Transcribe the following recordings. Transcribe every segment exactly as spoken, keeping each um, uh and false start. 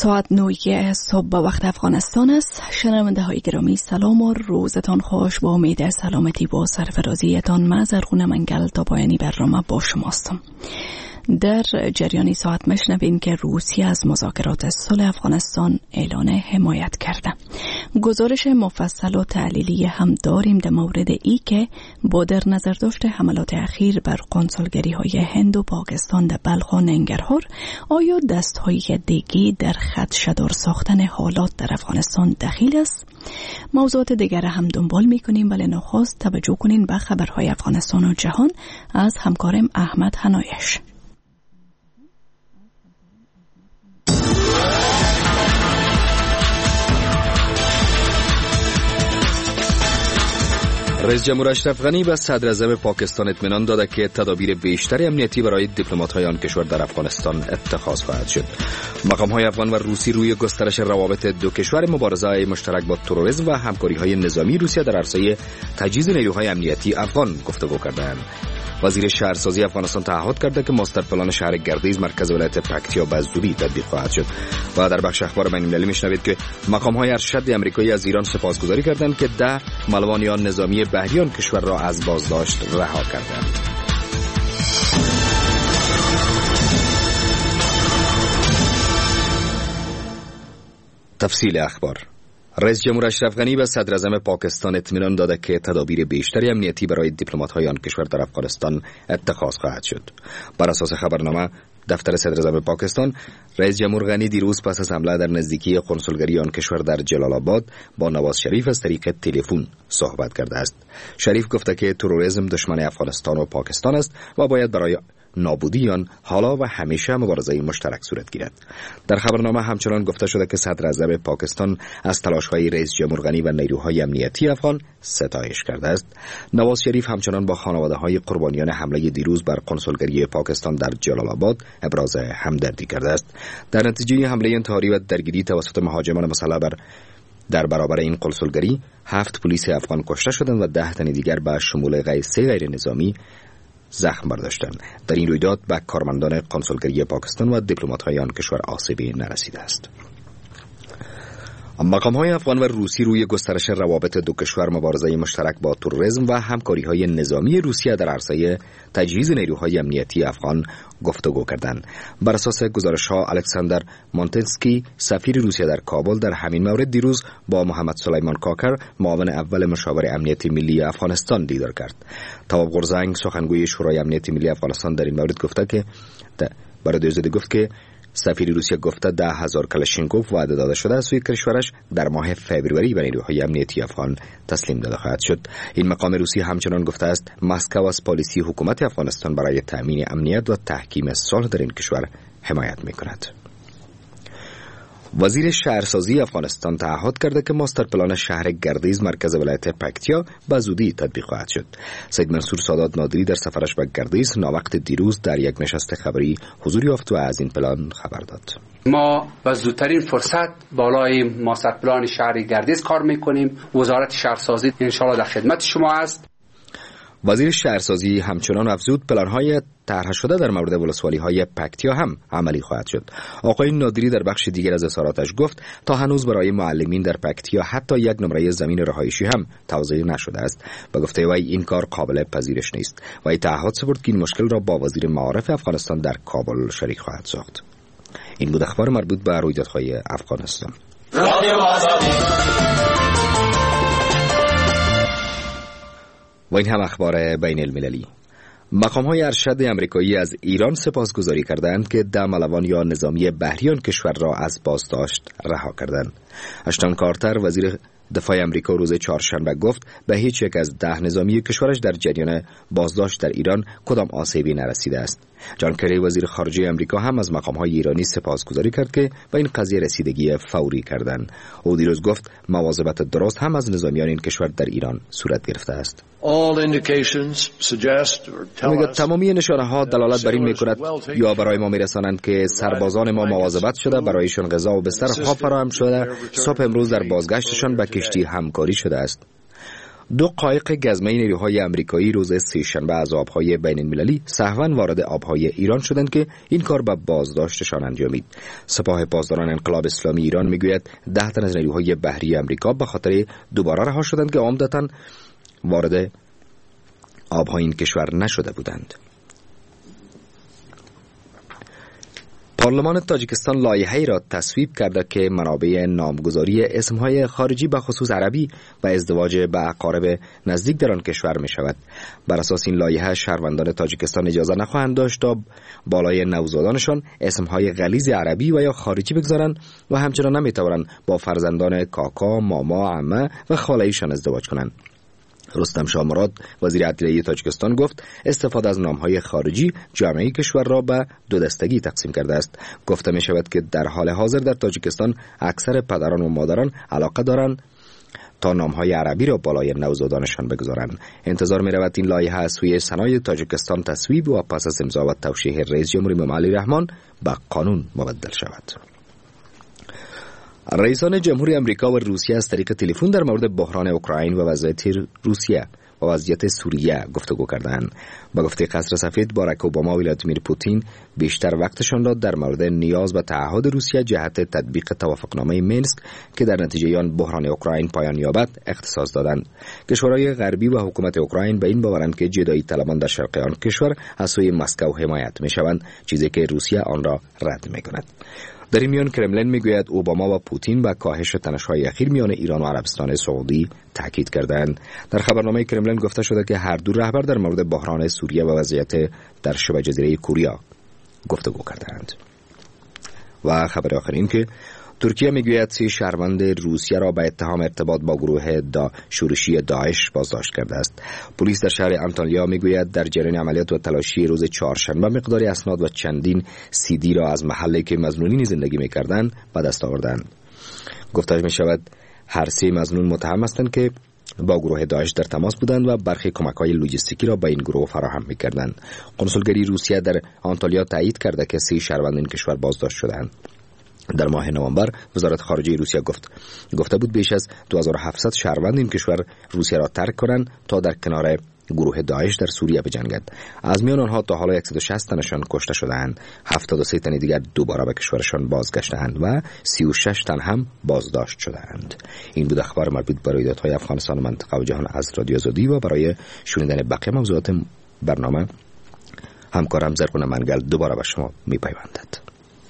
ساعت نه صبح به وقت افغانستان است. شنونده های گرامی سلام و روزتان خوش. با امید سلامتی و سرفرازیتان من زرغون منگل تا پایانی برنامه با شماستم. در جریان ساعت مشنوین که روسیه از مذاکرات صلح افغانستان اعلان حمایت کرده. گزارش مفصل و تحلیلی هم داریم در مورد ای که با در نظر داشته حملات اخیر بر قنسولگری های هند و پاکستان در بلخ و ننگرهار، آیا دست های دیگه در خدشه‌دار ساختن حالات در افغانستان دخیل است؟ موضوعات دیگر هم دنبال میکنیم، ولی نخست توجه کنین به خبرهای افغانستان و جهان از همکارم احمد حنایش. رئیس جمهور اشرف غنی به صدر اعظم پاکستان اطمینان داده که تدابیر بیشتر امنیتی برای دیپلمات‌های آن کشور در افغانستان اتخاذ خواهد شد. مقام‌های افغان و روسی روی گسترش روابط دو کشور، مبارزه مشترک با تروریسم و همکاری‌های نظامی روسیه در عرصه تجهیز نیروهای امنیتی افغان گفتگو کردند. وزیر شهرسازی افغانستان تعهد کرده که ماستر پلان شهر گردیز مرکز ولایت پکتیا به زودی تطبیق خواهد شد. و در بخش اخبار بین‌المللی میشنوید که مقام‌های ارشد آمریکایی از ایران سپاسگزاری کردند که ده ملوانیان نظامی بحریان کشور را از بازداشت رها کردند. تفصیل اخبار. رئیس جمهور اشرف غنی به صدر اعظم پاکستان اطمینان داده که تدابیر بیشتری امنیتی برای دیپلمات‌های آن کشور در افغانستان اتخاذ خواهد شد. بر اساس خبرنامه دفتر صدر اعظم پاکستان، رئیس جمهور غنی دیروز پس از حمله در نزدیکی قنسولگری آن کشور در جلال آباد با نواز شریف از طریق تلفن صحبت کرده است. شریف گفته که تروریسم دشمن افغانستان و پاکستان است و باید برای نابودی آن حالا و همیشه مبارزه مشترک صورت گیرد. در خبرنامه همچنان گفته شده که صدر اعظم پاکستان از تلاش‌های رئیس جمهور غنی و نیروهای امنیتی افغان ستایش کرده است. نواز شریف همچنان با خانواده‌های قربانیان حمله دیروز بر قنسولگری پاکستان در جلال آباد ابراز همدردی کرده است. در نتیجه حمله انتحاری و درگیری توسط مهاجمان مسلح بر در برابر این قنسولگری، هفت پلیس افغان کشته شدند و ده تن دیگر به شمول سه غیر نظامی زخم برداشتند. در این رویداد به کارمندان قنسولگری پاکستان و دیپلمات‌های آن کشور آسیبی نرسیده است. مقام‌های افغان و روسی روی گسترش روابط دو کشور، مبارزه مشترک با تروریسم و همکاری‌های نظامی روسیه در عرصه تجهیز نیروهای امنیتی افغان گفتگو کردند. بر اساس گزارش‌ها، الکساندر مونتسکی، سفیر روسیه در کابل، در همین مورد دیروز با محمد سلیمان کاکر، معاون اول مشاور امنیت ملی افغانستان دیدار کرد. تواب قرزنگ، سخنگوی شورای امنیت ملی افغانستان، در این مورد گفته که برای دوزده گفت که سفیر روسیه گفته ده هزار کلاشینکوف وعده داده شده از سوی کشورش در ماه فوریه به نیروهای امنیتی افغان تسلیم داده خواهد شد. این مقام روسی همچنان گفته است مسکو از پالیسی حکومت افغانستان برای تأمین امنیت و تحکیم صلح در این کشور حمایت می‌کند. وزیر شهرسازی افغانستان تعهد کرده که ماستر پلان شهر گردیز مرکز ولایت پکتیا به زودی تطبیق خواهد شد. سید منصور سادات نادری در سفرش به گردیز ناوقت دیروز در یک نشست خبری حضور یافت و از این پلان خبر داد. ما با زودترین فرصت بالای ماستر پلان شهر گردیز کار میکنیم. وزارت شهرسازی انشاءالله در خدمت شما است. وزیر شهرسازی همچنان افزود پلان‌های طرح شده در مورد ولسوالی‌های پکتیا هم عملی خواهد شد. آقای نادری در بخش دیگر از اظهاراتش گفت تا هنوز برای معلمین در پکتیا حتی یک نمره زمین رهایشی هم توزیع نشده است. به گفته وی این کار قابل پذیرش نیست. وی تعهد سپرد که این مشکل را با وزیر معارف افغانستان در کابل شریک خواهد ساخت. این بود اخبار مربوط به رویدادهای افغانستان. و این هم اخبار بین المللی. مقام‌های ارشد آمریکایی از ایران سپاسگزاری کردند که ده ملوان یا نظامی بحریان کشور را از بازداشت رها کردند. اشتون کارتر وزیر دفاع آمریکا روز چهارشنبه گفت به هیچ یک از ده نظامی کشورش در جریان بازداشت در ایران کدام آسیبی نرسیده است. جان کری وزیر خارجه آمریکا هم از مقام‌های ایرانی سپاسگزاری کرد که به این قضیه رسیدگی فوری کردند. او دیروز گفت مواظبت درست هم از نظامیان این کشور در ایران صورت گرفته است. میگه تمامی نشانه ها دلالت بر این میکند یا برای ما میرسانند که سربازان ما مواظبت شده، برایشان غذا و بستر خواب فراهم شده، صبح امروز در بازگشتشان به کشتی همکاری شده است. دو قایق گزمه نیروهای آمریکایی روز سه‌شنبه از آبهای بین المللی سهواً وارد آبهای ایران شدند که این کار به بازداشتشان انجامید. سپاه پاسداران انقلاب اسلامی ایران میگوید ده تن از نیروهای بحری آمریکا به خاطر دوباره رها شدند که عمدتاً وارد آبهای این کشور نشده بودند. پارلمان تاجیکستان لایحه‌ای را تصویب کرده که منابع نامگذاری اسمهای خارجی به خصوص عربی و ازدواج به اقارب نزدیک در آن کشور می شود. بر اساس این لایحه شهروندان تاجیکستان اجازه نخواهند داشت تا بالای نوزادانشان اسمهای غلیظ عربی و یا خارجی بگذارند و همچنان نمی توانند با فرزندان کاکا، ماما، عمه و خاله‌ایشان ازدواج کنند. رستم شاه مراد وزیر عدلیه تاجیکستان گفت استفاده از نامهای خارجی جامعه کشور را به دو دستگی تقسیم کرده است. گفته می شود که در حال حاضر در تاجیکستان اکثر پدران و مادران علاقه دارند تا نامهای عربی را بالای نوزادانشان بگذارند. انتظار می رود این لایحه از سوی سنای تاجیکستان تصویب و پس از امضا و توشیح رئیس جمهوری مومن علی رحمان به قانون مبدل شود. رئیسان جمهوری آمریکا و روسیه از طریق تلفن در مورد بحران اوکراین و وضعیت روسیه و وضعیت سوریه گفتگو کردند. با گفته قصر سفید باراک اوباما و ولادیمیر پوتین بیشتر وقتشان را در مورد نیاز به تعهد روسیه جهت تطبیق توافقنامه مینسک که در نتیجه آن بحران اوکراین پایان یابد اختصاص دادند. کشورهای غربی و حکومت اوکراین به این باورند که جدایی طلبان در شرق آن کشور از سوی مسکو حمایت می‌شوند، چیزی که روسیه آن را رد می‌کند. در این میان کرملین میگوید اوباما و پوتین به کاهش تنش‌های اخیر میان ایران و عربستان سعودی تاکید کردند. در خبرنامه کرملین گفته شده که هر دو رهبر در مورد بحران سوریه و وضعیت در شبه جزیره کوریا گفتگو کردند. و خبر آخر این که ترکیه میگوید سی شهروند روسیه را به اتهام ارتباط با گروه دا شورشی داعش بازداشت کرده است. پلیس در شهر انطالیا میگوید در جریان عملیات و تلاشی روز چهارشنبه مقداری اسناد و چندین سی دی را از محلی که مظنونین زندگی میکردند به دست آوردند. گفته میشود هر سه مظنون متهم هستند که با گروه داعش در تماس بودند و برخی کمک‌های لوجستیکی را به این گروه فراهم می‌کردند. کنسولگری روسیه در آنتالیا تایید کرده که سه شهروند این کشور بازداشت شدند. در ماه نوامبر وزارت خارجه روسیه گفت گفته بود بیش از دو هزار و هفتصد شهروند این کشور روسیه را ترک کنند تا در کنار گروه داعش در سوریه بجنگد. از میان آنها تا حالا صد و شصت تنشان کشته شده‌اند، هفتاد و سه تن دیگر دوباره به کشورشان بازگشته‌اند و سی و شش تن هم بازداشت شده‌اند. این بود اخبار مربوط به رویدادهای افغانستان و منطقه و جهان از رادیو آزادی و برای شنیدن بقیه موضوعات برنامه همکارم زرغون منگل دوباره به شما می‌پیوندد.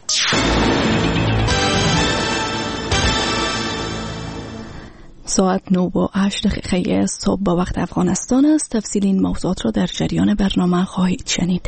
ساعت نه و هشت دقیقه صبح با وقت افغانستان است. تفصیل این موضوعات را در جریان برنامه خواهید شنید.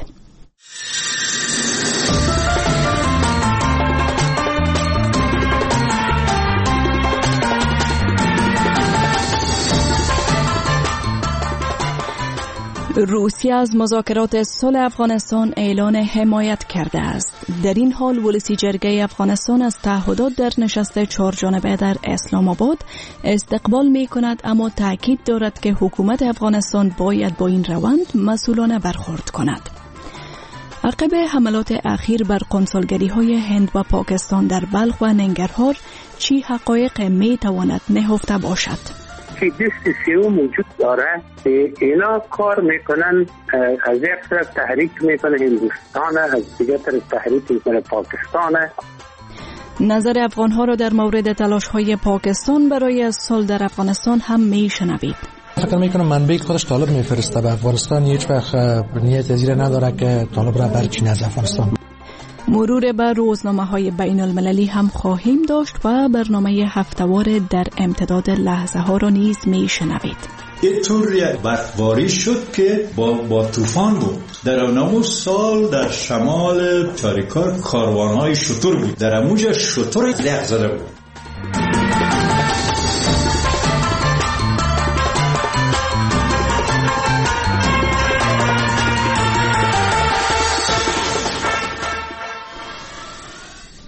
روسیه از مذاکرات صلح افغانستان اعلان حمایت کرده است. در این حال ولسی جرگه افغانستان از تعهدات در نشست چهار جانبه در اسلام آباد استقبال می کند، اما تاکید دارد که حکومت افغانستان باید با این روند مسئولانه برخورد کند. عقب حملات اخیر بر قنصلگری های هند و پاکستان در بلخ و ننگرهار چی حقایق می تواند نهفته باشد؟ که دست سیوم وجود داره، اینا کار میکنن، از یک طرف تحریک میکنه هندوستان، از دیگر طرف تحریک میکنه پاکستان. نظر افغانها را در مورد تلاش های پاکستان برای صلح در افغانستان هم میشنوید. فکر میکنم منبع خودش طالب میفرسته به افغانستان، هیچ وقت نیت ازیر نداره که طالب را برچینه از افغانستان. مرور بر روزنامه های بین المللی هم خواهیم داشت و برنامه هفته‌وار در امتداد لحظه ها را نیز می شنوید. یه طوری برفباری شد که با, با طوفان بود. در اون سال در شمال چاریکار کاروانهای شتر بود، در اموج شتر لغ زده بود.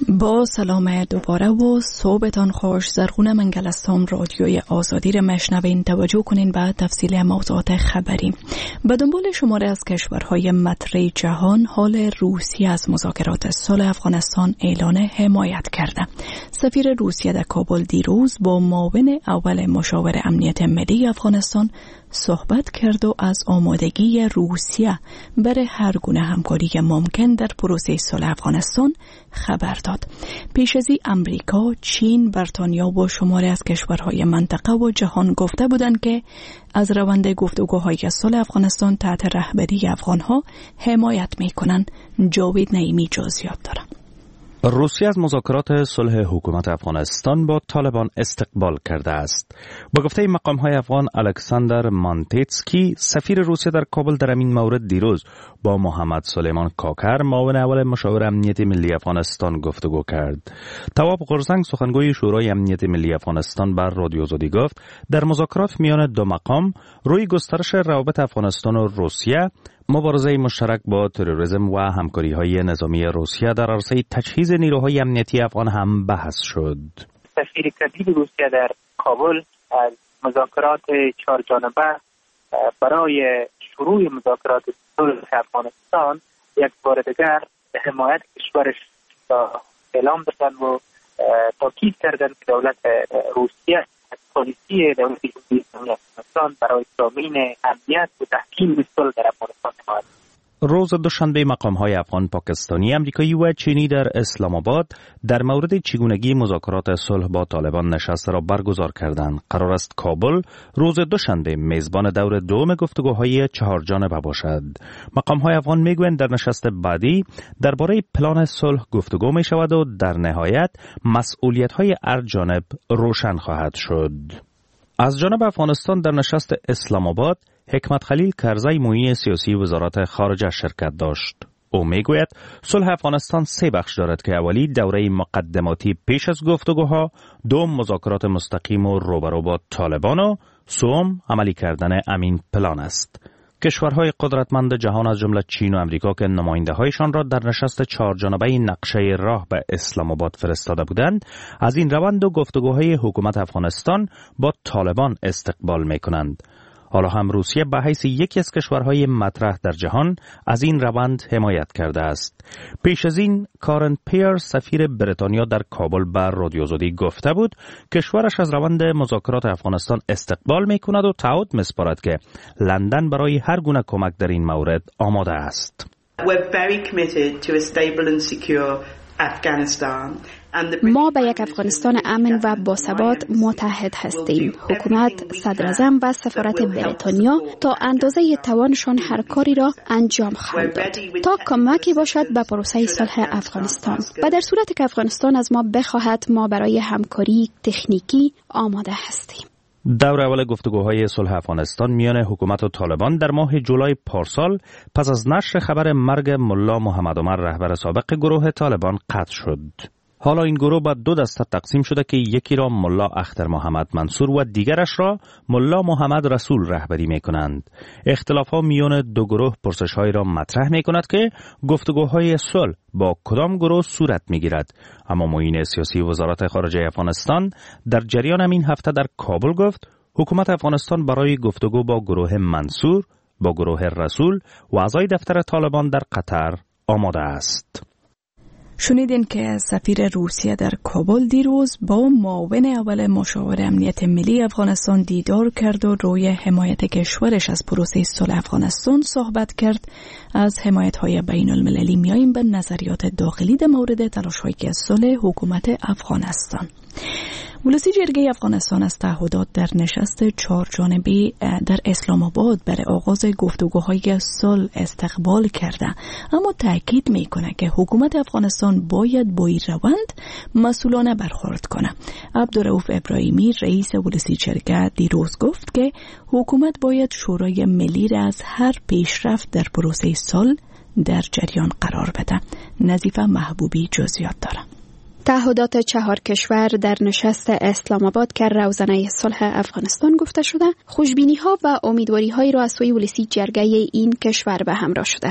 با سلام دوباره و صبحتان خوش. زرغون منگلستان رادیوی آزادی را مشنوین. توجه کنین به تفصیل موضوعات خبری. به دنبال شماره از کشورهای مطرح جهان، حال روسیه از مذاکرات صلح افغانستان اعلان حمایت کرده. سفیر روسیه در کابل دیروز با معاون اول مشاور امنیت ملی افغانستان صحبت کرد و از آمادگی روسیه برای هر گونه همکاری ممکن در پروسه صلح افغانستان خبر داد. پیش از این امریکا، چین، بریتانیا و شماری از کشورهای منطقه و جهان گفته بودند که از روند گفتگوهای صلح افغانستان تحت رهبری افغانها حمایت میکنند. جاوید نعیمی جزئیات دارد. روسیه از مذاکرات صلح حکومت افغانستان با طالبان استقبال کرده است. با گفته مقام‌های افغان، الکساندر مانتیتسکی، سفیر روسیه در کابل، در این مورد دیروز با محمد سلیمان کاکر، معاون اول مشاور امنیت ملی افغانستان گفتگو کرد. تواب قرزنگ، سخنگوی شورای امنیت ملی افغانستان، بر رادیو آزادی گفت در مذاکرات میان دو مقام روی گسترش روابط افغانستان و روسیه، مبارزه مشترک با تروریسم و همکاری‌های نظامی روسیه در عرصه تجهیز نیروهای امنیتی افغان هم بحث شد. سفیر کبیر روسیه در کابل از مذاکرات چهار جانبه برای شروع مذاکرات صلح افغانستان یک بار دیگر حمایت کشورش اعلام دادن و تاکید کردند که دولت روسیه پالیسی دولت جمهوری اسلامی افغانستان برای تامین امنیت و تحکیم صلح در افغانستان حمایت. روز دوشنبه مقام‌های افغان، پاکستانی، امریکایی و چینی در اسلام آباد در مورد چگونگی مذاکرات صلح با طالبان نشست را برگزار کردند. قرار است کابل روز دوشنبه میزبان دور دوم گفتگوهای چهار جانبه باشد. مقام‌های افغان میگویند در نشست بعدی درباره پلان صلح گفتگو می شود و در نهایت مسئولیت‌های هر جانب روشن خواهد شد. از جانب افغانستان در نشست اسلام آباد، حکمت خلیل کرزی، معین سیاسی وزارت خارجه، شرکت داشت. او میگوید صلح افغانستان سه بخش دارد که اولی دوره مقدماتی پیش از گفتگوها، دوم مذاکرات مستقیم و روبرو با طالبان و سوم عملی کردن امین پلان است. کشورهای قدرتمند جهان از جمله چین و امریکا که نماینده‌هایشان را در نشست چهار جانبه نقشه راه به اسلام آباد فرستاده بودند، از این روند و گفتگوهای حکومت افغانستان با طالبان استقبال می‌کنند. حالا هم روسیه به حیث یکی از کشورهای مطرح در جهان از این روند حمایت کرده است. پیش از این کارن پیر، سفیر بریتانیا در کابل، بر رادیو آزادی گفته بود کشورش از روند مذاکرات افغانستان استقبال می‌کند و تعهد می‌سپارد که لندن برای هر گونه کمک در این مورد آماده است. We're very committed to a stable and secure Afghanistan. ما به یک افغانستان امن و باثبات متحد هستیم. حکومت، صدراعظم و سفارت بریتانیا تا اندازه توانشان هر کاری را انجام خواهند داد تا کمکی باشد به پروسه صلح افغانستان. و در صورتی که افغانستان از ما بخواهد، ما برای همکاری تکنیکی آماده هستیم. دور اول گفتگوهای صلح افغانستان میان حکومت و طالبان در ماه جولای پارسال پس از نشر خبر مرگ ملا محمد عمر، رهبر سابق گروه طالبان، قطع شد. حالا این گروه با دو دسته تقسیم شده که یکی را ملا اختر محمد منصور و دیگرش را ملا محمد رسول رهبری می کنند. اختلاف ها میان دو گروه پرسش های را مطرح می کند که گفتگوهای صلح با کدام گروه صورت می گیرد. اما معین سیاسی وزارت خارجه افغانستان در جریان همین هفته در کابل گفت حکومت افغانستان برای گفتگو با گروه منصور، با گروه رسول و اعضای دفتر طالبان در قطر آماده است. شنیدین که سفیر روسیه در کابل دیروز با معاون اول مشاور امنیت ملی افغانستان دیدار کرد و روی حمایت کشورش از پروسه صلح افغانستان صحبت کرد. از حمایت‌های بین المللی میاییم به نظریات داخلی در مورد تلاش‌های صلح حکومت افغانستان. ولسی جرگه افغانستان از تعهدات در نشست چهار جانبه در اسلام آباد برای آغاز گفتگوهای صلح استقبال کرده، اما تاکید میکنه که حکومت افغانستان باید با این روند مسئولانه برخورد کنه. عبدالرؤوف ابراهیمی، رئیس ولسی جرگه، دیروز گفت که حکومت باید شورای ملی را از هر پیشرفت در پروسه صلح در جریان قرار بده. نظیفه محبوبی جزئیات داره. تعهدات چهار کشور در نشست اسلام آباد که روزنه صلح افغانستان گفته شده، خوشبینی ها و امیدواری هایی را از سوی ولسی جرگه این کشور به همراه شده است.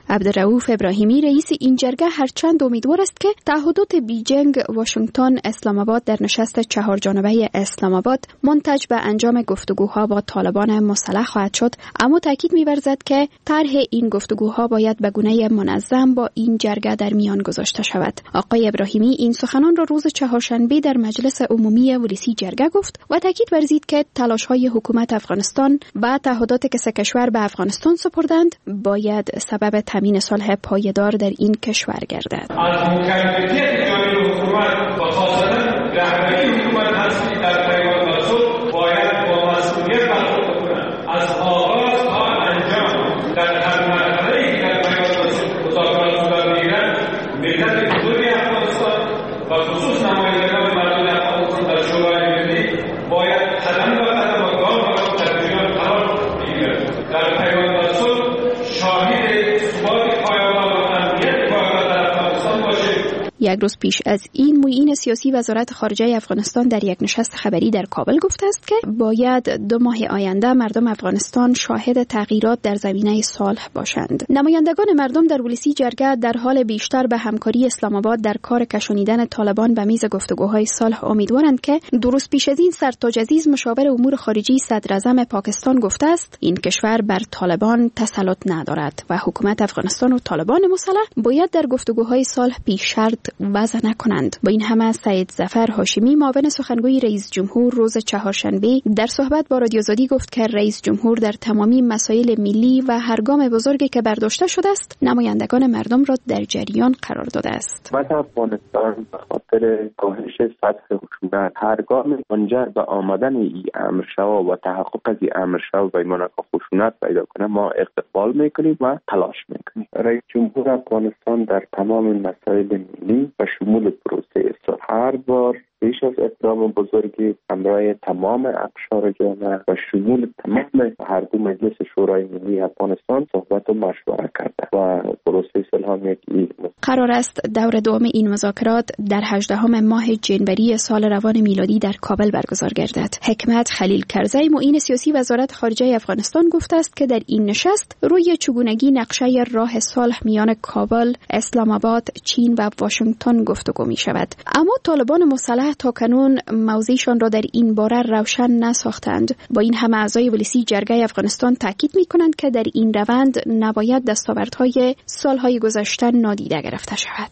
عبدالرؤوف ابراهیمی رئیس این جرگه هرچند امیدوار است که تعهدات بیجینگ، واشنگتن، اسلام آباد در نشست چهار جانبه اسلام آباد منتج به انجام گفتگوها با طالبان مسلح خواهد شد، اما تاکید می‌ورزد که طرح این گفتگوها باید به گونه منظم با این جرگه در میان گذاشته شود. آقای ابراهیمی این سخنان را روز چهارشنبه در مجلس عمومی ولسی جرگه گفت و تاکید ورزید که تلاش‌های حکومت افغانستان با تعهداتی که سه کشور به افغانستان سپردند باید سبب تامین صلح پایدار در این کشور گردد. از مکلفیت جانب حکومت و خاصتا رهبری حکومت هستی در پیمان و صلح باید با مسئولیت برخورد کنند. از آغاز تا انجام در هر مرحله‌ای در پیمان و صلح مذاکرات صورت می‌گیرد، ملت بزرگ افغانستان و خصوص نمایندگان مردم افغانستان در شورای ملی باید قدم به قدم و گام به گام در جریان قرار بگیرد. در پیمان و صلح شاهد ثبات پایدار و امنیت پایدار در افغانستان باشید. یک روز پیش از این معین سیاسی وزارت خارجه افغانستان در یک نشست خبری در کابل گفته است که باید دو ماه آینده مردم افغانستان شاهد تغییرات در زمینه صلح باشند. نمایندگان مردم در ولسی جرگه در حال بیشتر به همکاری اسلام آباد در کار کشانیدن طالبان به میز گفتگوهای صلح امیدوارند که دو روز پیش از این سرتاج عزیز مشاور امور خارجی صدر اعظم پاکستان گفته است این کشور بر طالبان تسلط ندارد و حکومت افغانستان و طالبان مسلح باید در گفتگوهای صلح پیش شرط وضع نکنند. با این همه سید ظفر هاشمی معاون سخنگوی رئیس جمهور روز چهارشنبه در صحبت با رادیو آزادی گفت که رئیس جمهور در تمامی مسائل ملی و هر گام بزرگی که برداشته شده است نمایندگان مردم را در جریان قرار داده است. حکومت افغانستان به خاطر کاهش سطح خشونت هر گام منجر به آمدن این امر شوا و تحقق از این امر شوا و ایمان که خشونت پیدا کنه ما استقبال میکنیم و تلاش میکنیم. رئیس جمهور افغانستان در تمام مسائل ملی و شمول پروسه صلح هر بار بیش از اقدام بزرگی همراه تمام اقشار جامعه و شمول تمام هر دو مجلس شورای ملی افغانستان صحبت و مشوره کرده و پروسه صلح یک قرار است دور دوم این مذاکرات در هجدهم ماه جنوری سال روان میلادی در کابل برگزار گردد. حکمت خلیل کرزی معین سیاسی وزارت خارجه افغانستان گفته است که در این نشست روی چگونگی نقشه راه صلح میان کابل، اسلام آباد، چین و واشنگتن گفتگو می شود. اما طالبان مسلح تا کنون موضعشان را در این باره روشن نساختند. با این همه اعضای ولسی جرگه افغانستان تاکید می کنند که در این روند نباید دستاوردهای سالهای گذشته نادیده گرفته شود.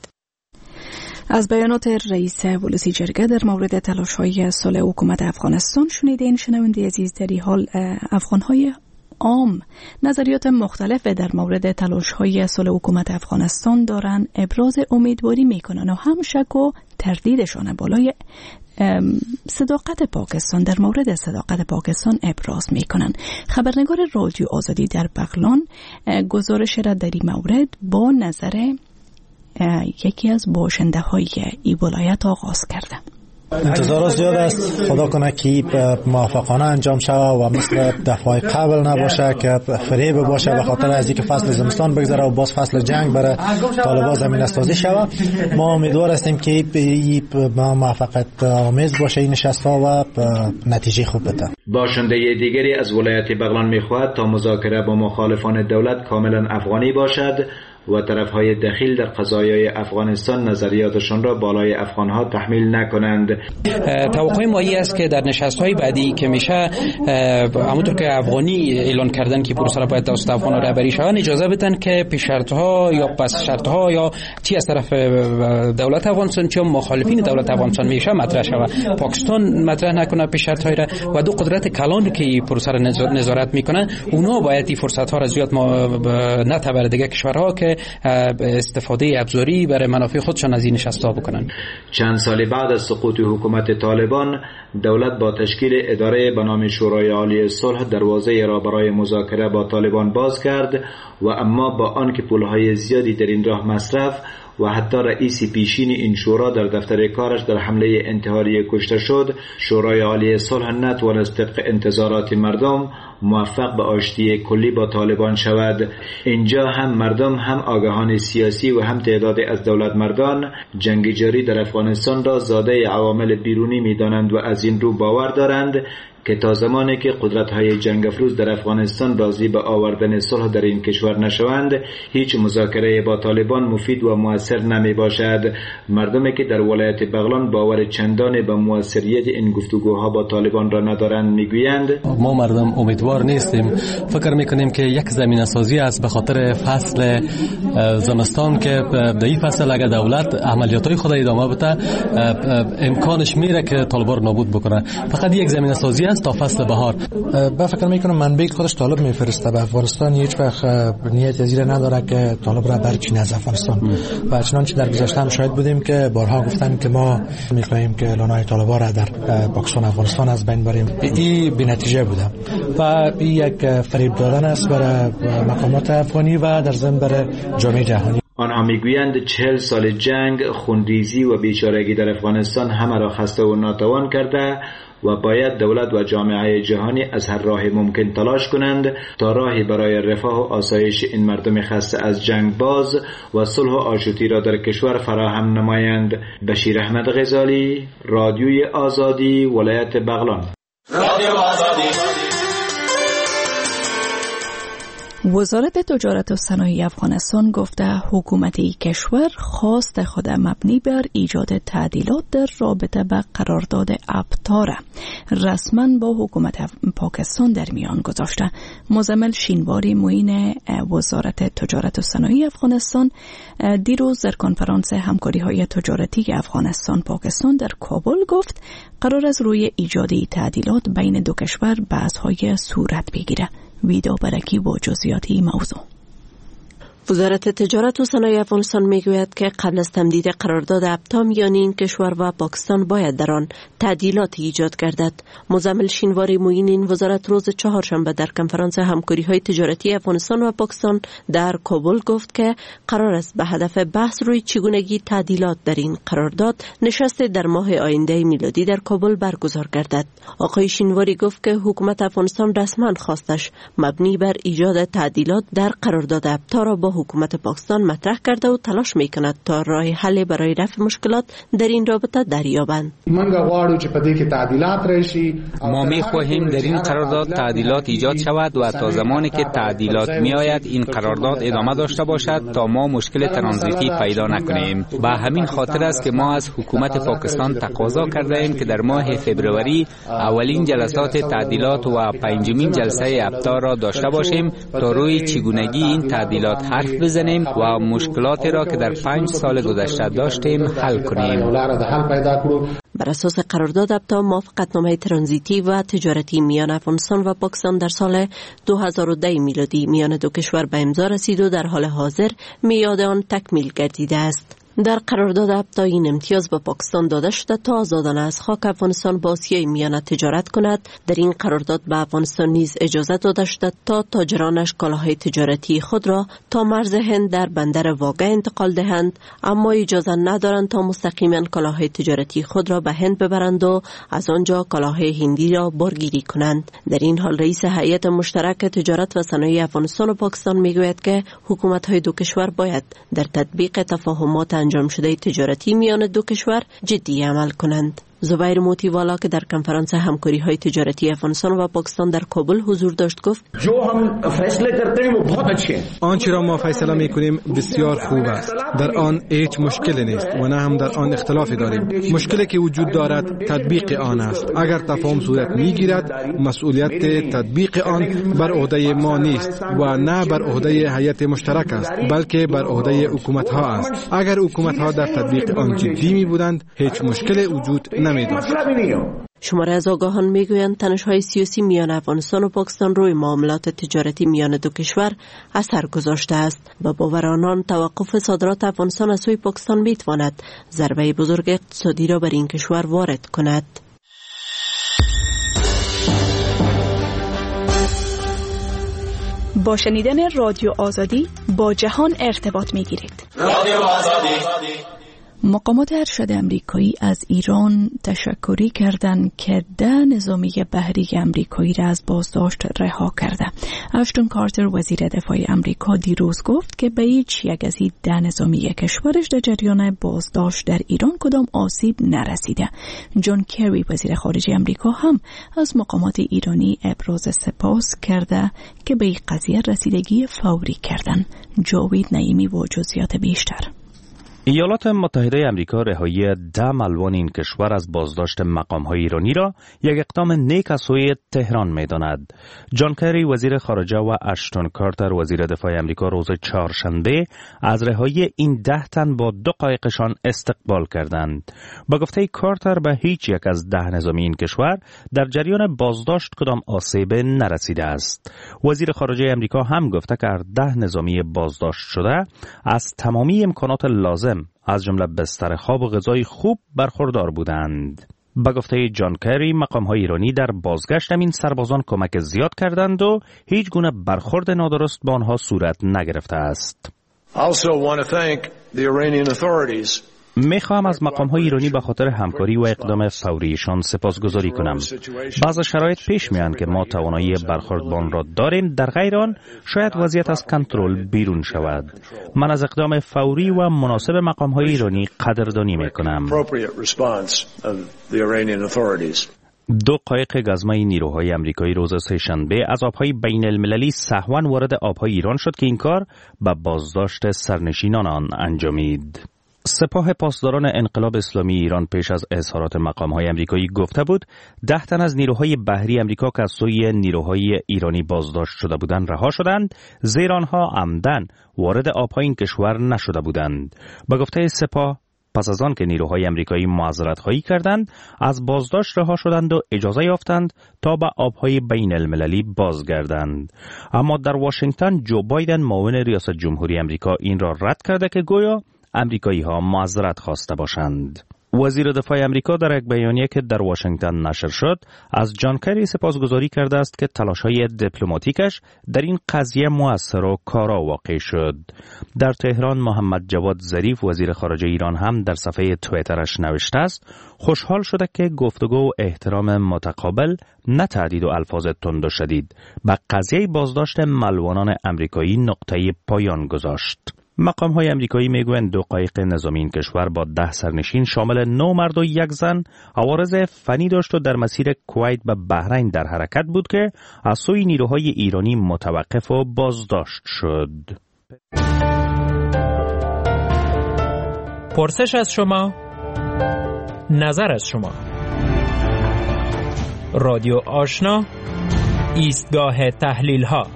از بیانات رئیس ولسی جرگه در مورد تلاش‌های صلح حکومت افغانستان شنیدین. شنونده عزیز، در این حال افغان‌های عام نظریات مختلف در مورد تلاش‌های صلح حکومت افغانستان دارن، ابراز امیدواری میکنن و هم شک و تردیدشان بالای صداقت پاکستان در مورد صداقت پاکستان ابراز میکنن. خبرنگار رادیو آزادی در بغلان گزارش را در این مورد با نظر یکی از باشنده های این ولایت آغاز کرده. انتظارات زیاد است، خدا کنه که موافقانه انجام شود و مثل دفعه قبل نباشه که فریب باشه به خاطر از اینکه فصل زمستان بگذره و باز فصل جنگ برای طالبان زمینه سازی شود. ما امیدوار هستیم که این موافقت آمیز باشه این نشست‌ها و نتیجه خوب بده. باشنده دیگری از ولایت بغلان می‌خواهد تا مذاکره با مخالفان دولت کاملا افغانی باشد و طرفهای دخیل در قضایای افغانستان نظریاتشان را بالای افغانها تحمیل نکنند. توقع ما این است که در نشست‌های بعدی که میشه همونطور که افغانی اعلان کردن که پروسه را باید توسط افغان رهبری شود اجازه بدن که پیش شرط‌ها یا پس شرط‌ها یا چی از طرف دولت افغانستان چه مخالفین دولت افغانستان میشه مطرح شود. پاکستان مطرح نکنه پیش شرط‌های را و دو قدرت کلان که پروسه را نظارت میکنن اونا باید این فرصت‌ها را زیاد نتبر دیگه کشورها که استفاده ابزاری برای منافع خودشان از این نشست‌ها بکنن. چند سال بعد از سقوط حکومت طالبان دولت با تشکیل اداره به نام شورای عالی صلح دروازه را برای مذاکره با طالبان باز کرد و اما با آنکه پولهای زیادی در این راه مصرف و حتی رئیس پیشین این شورا در دفتر کارش در حمله انتحاری کشته شد، شورای عالی صلح نتوانست طبق انتظارات مردم موفق به آشتی کلی با طالبان شود. اینجا هم مردم، هم آگاهان سیاسی و هم تعدادی از دولت مردان جنگ جاری در افغانستان را زاده عوامل بیرونی می‌دانند و از این رو باور دارند که تا زمانی که قدرت‌های جنگ افروز در افغانستان راضی به آوردن صلح در این کشور نشوند، هیچ مذاکره با طالبان مفید و مؤثر نمی باشد. مردمی که در ولایت بغلان باور چندانی به مؤثریت این گفتگوها با طالبان را ندارند میگویند ما مردم امیدوار نیستیم. فکر میکنیم که یک زمینه سازی است به خاطر فصل زمستان که در این فصل اگر دولت عملیات‌های خود ادامه بده امکانش میره که طالبان نابود بکنه. فقط یک زمینه سازی تا فصل بهار. با فکر میکنم منبع خودش طالب میفرسته به افغانستان، هیچ وقت نیت ازیر نداره که طالب را برچینه از افغانستان و چنانچه در گذشته هم شاهد بودیم که بارها گفتن که ما میخواهیم که اعلانهای طالبان را در پاکستان افغانستان از بین بریم. این بی‌نتیجه بوده و این یک فریب دادن است برای مقامات افغانی و در ضمن برای جامعه جهانی. آنها میگویند چهل سال جنگ، خونریزی و بیچارگی در افغانستان همه را خسته و ناتوان کرده و باید دولت و جامعه جهانی از هر راه ممکن تلاش کنند تا راهی برای رفاه و آسایش این مردم خسته از جنگ باز و صلح و آشتی را در کشور فراهم نمایند. بشیر احمد غزالی، رادیوی آزادی، ولایت بغلان. رادیو آزادی. وزارت تجارت و صنایع افغانستان گفته حکومت کشور خواست خود مبنی بر ایجاد تعدیلات در رابطه با قرارداد ابتا رسما با حکومت پاکستان در میان گذاشته. مزمل شینواری معین وزارت تجارت و صنایع افغانستان دیروز در کنفرانس همکاری های تجارتی افغانستان پاکستان در کابل گفت قرار از روی ایجادی تعدیلات بین دو کشور بحث های صورت بگیره. ویدا برکی با جزئیاتی موضوع. وزارت تجارت و صنایع افغانستان میگوید که قبل از تمدید قرارداد ابتا میان این کشور و پاکستان باید در آن تعدیلات ایجاد گردد. مزمل شینواری معین این وزارت روز چهارشنبه در کنفرانس همکاری های تجارتی افغانستان و پاکستان در کابل گفت که قرار است به هدف بحث روی چگونگی تعدیلات در این قرارداد نشست در ماه آینده میلادی در کابل برگزار گردد. آقای شینواری گفت که حکومت افغانستان رسما خواستش مبنی بر ایجاد تعدیلات در قرارداد ابتا را با حکومت پاکستان مطرح کرده و تلاش میکند تا راه حل برای رفع مشکلات در این رابطه دریابند. ما میخواهیم در این قرارداد تعدیلات ایجاد شود و تا زمانی که تعدیلات میآید این قرارداد ادامه داشته باشد تا ما مشکل ترانزیتی پیدا نکنیم. به همین خاطر است که ما از حکومت پاکستان تقاضا کرده ایم که در ماه فوریه اولین جلسات تعدیلات و پنجمین جلسه ابتا را داشته باشیم تا روی چگونگی این تعدیلات حرف بزنیم و مشکلاتی را که در پنج سال گذشته داشتیم حل کنیم. بر اساس قرارداد ابتا موافقتنامه ترانزیتی و تجارتی میان افغانستان و پاکستان در سال دو هزار و ده میلادی میان دو کشور به امضا رسید و در حال حاضر میعاد آن تکمیل گردیده است. در قرارداد ابتا این امتیاز به پاکستان داده شده تا آزادانه از خاک افغانستان با آسیای میانه تجارت کند. در این قرارداد به افغانستان نیز اجازه داده شده تا تاجرانش کالاهای تجارتی خود را تا مرز هند در بندر واقع انتقال دهند، اما اجازه ندارند تا مستقیما کالاهای تجارتی خود را به هند ببرند و از آنجا کالاهای هندی را بارگیری کنند. در این حال رئیس هیئت مشترک تجارت و صنایع افغانستان و پاکستان میگوید که حکومت‌های دو کشور باید در تطبیق تفاهمات انجام شده تجارتی میان دو کشور جدی عمل کنند. زبیر موتیوالا که در کنفرانس همکاری های تجارتی افغانستان و پاکستان در کابل حضور داشت گفت آنچه را ما فیصله میکنیم بسیار خوب است. در آن هیچ مشکلی نیست و نه هم در آن اختلافی داریم. مشکلی که وجود دارد تطبیق آن است. اگر تفاهم صورت میگیرد مسئولیت تطبیق آن بر عهده ما نیست و نه بر عهده هیئت مشترک است، بلکه بر عهده حکومت ها است. اگر حکومت ها در تطبیق آن جدی می بودند هیچ مشکلی وجود نمی شماره از آگاهان میگویند تنش‌های سیاسی میان افغانستان و پاکستان روی معاملات تجارتی میان دو کشور اثر گذاشته است. با باور آنان توقف صادرات افغانستان از سوی پاکستان میتواند ضربه بزرگ اقتصادی را بر این کشور وارد کند. با شنیدن رادیو آزادی با جهان ارتباط میگیرید. رادیو آزادی. مقامات ارشد امریکایی از ایران تشکری کردند که ده نظامی بحری امریکایی را از بازداشت رها کرده. اشتون کارتر وزیر دفاع امریکا دیروز گفت که به هیچ یک از این ده نظامی کشورش در جریان بازداشت در ایران کدام آسیب نرسیده. جان کری وزیر خارجه امریکا هم از مقامات ایرانی ابراز سپاس کرده که به این قضیه رسیدگی فوری کردند. جاوید نعیمی و جزئیات بیشتر. ایالات متحده امریکا رهایی ده ملوان این کشور از بازداشت مقام‌های ایرانی را یک اقدام نیک از سوی تهران می‌داند. جان کری وزیر خارجه و اشتون کارتر وزیر دفاع امریکا روز چهارشنبه از رهایی این ده تن با دو قایقشان استقبال کردند. با گفته کارتر به هیچ یک از ده نظامی این کشور در جریان بازداشت کدام آسیب نرسیده است. وزیر خارجه امریکا هم گفته که ده نظامی بازداشت شده از تمامی امکانات لازم از جمله بستر خواب و غذای خوب برخوردار بودند. به گفته جان کری مقام‌های ایرانی در بازگشت این سربازان کمک زیاد کردند و هیچ گونه برخورد نادرست با آنها صورت نگرفته است. Also want to thank the Iranian authorities. میخواهم از مقام‌های ایرانی به خاطر همکاری و اقدام فوریشان سپاسگزاری کنم. بعض شرایط پیش میان که ما توانایی برخورد با آن را داریم، در غیر آن شاید وضعیت از کنترل بیرون شود. من از اقدام فوری و مناسب مقام‌های ایرانی قدردانی میکنم. دو قایق گزمه نیروهای آمریکایی روز سه‌شنبه از آبهای بین المللی سهواً وارد آبهای ایران شد که این کار به بازداشت سرنشینان آن انجامید. سپاه پاسداران انقلاب اسلامی ایران پیش از اظهارات مقام‌های آمریکایی گفته بود ده تن از نیروهای بحری آمریکا که از سوی نیروهای ایرانی بازداشت شده بودند رها شدند، زیرا آنها عمدن وارد آبهای این کشور نشده بودند. با گفته سپاه پس از آن که نیروهای آمریکایی معذرت خواهی کردند از بازداشت رها شدند و اجازه یافتند تا به آبهای بین المللی بازگردند. اما در واشنگتن جو بایدن معاون ریاست جمهوری آمریکا این را رد کرده که گویا امریکایی ها معذرت خواسته باشند. وزیر دفاع امریکا در یک بیانیه که در واشنگتن نشر شد از جان کری سپاسگزاری کرده است که تلاش‌های دیپلماتیکش در این قضیه مؤثر و کارا واقع شد. در تهران محمد جواد ظریف وزیر خارجه ایران هم در صفحه توییترش نوشته است خوشحال شده که گفتگو و احترام متقابل نه تهدید و الفاظ تند و شدید به قضیه بازداشت ملوانان امریکایی نقطه پایان گذاشت. مقام‌های آمریکایی میگویند دو قایق نظامی این کشور با ده سرنشین شامل نه مرد و یک زن عوارض فنی داشت و در مسیر کویت به بحرین در حرکت بود که از سوی نیروهای ایرانی متوقف و بازداشت شد. پرسش از شما، نظر از شما. رادیو آشنا، ایستگاه تحلیل ها.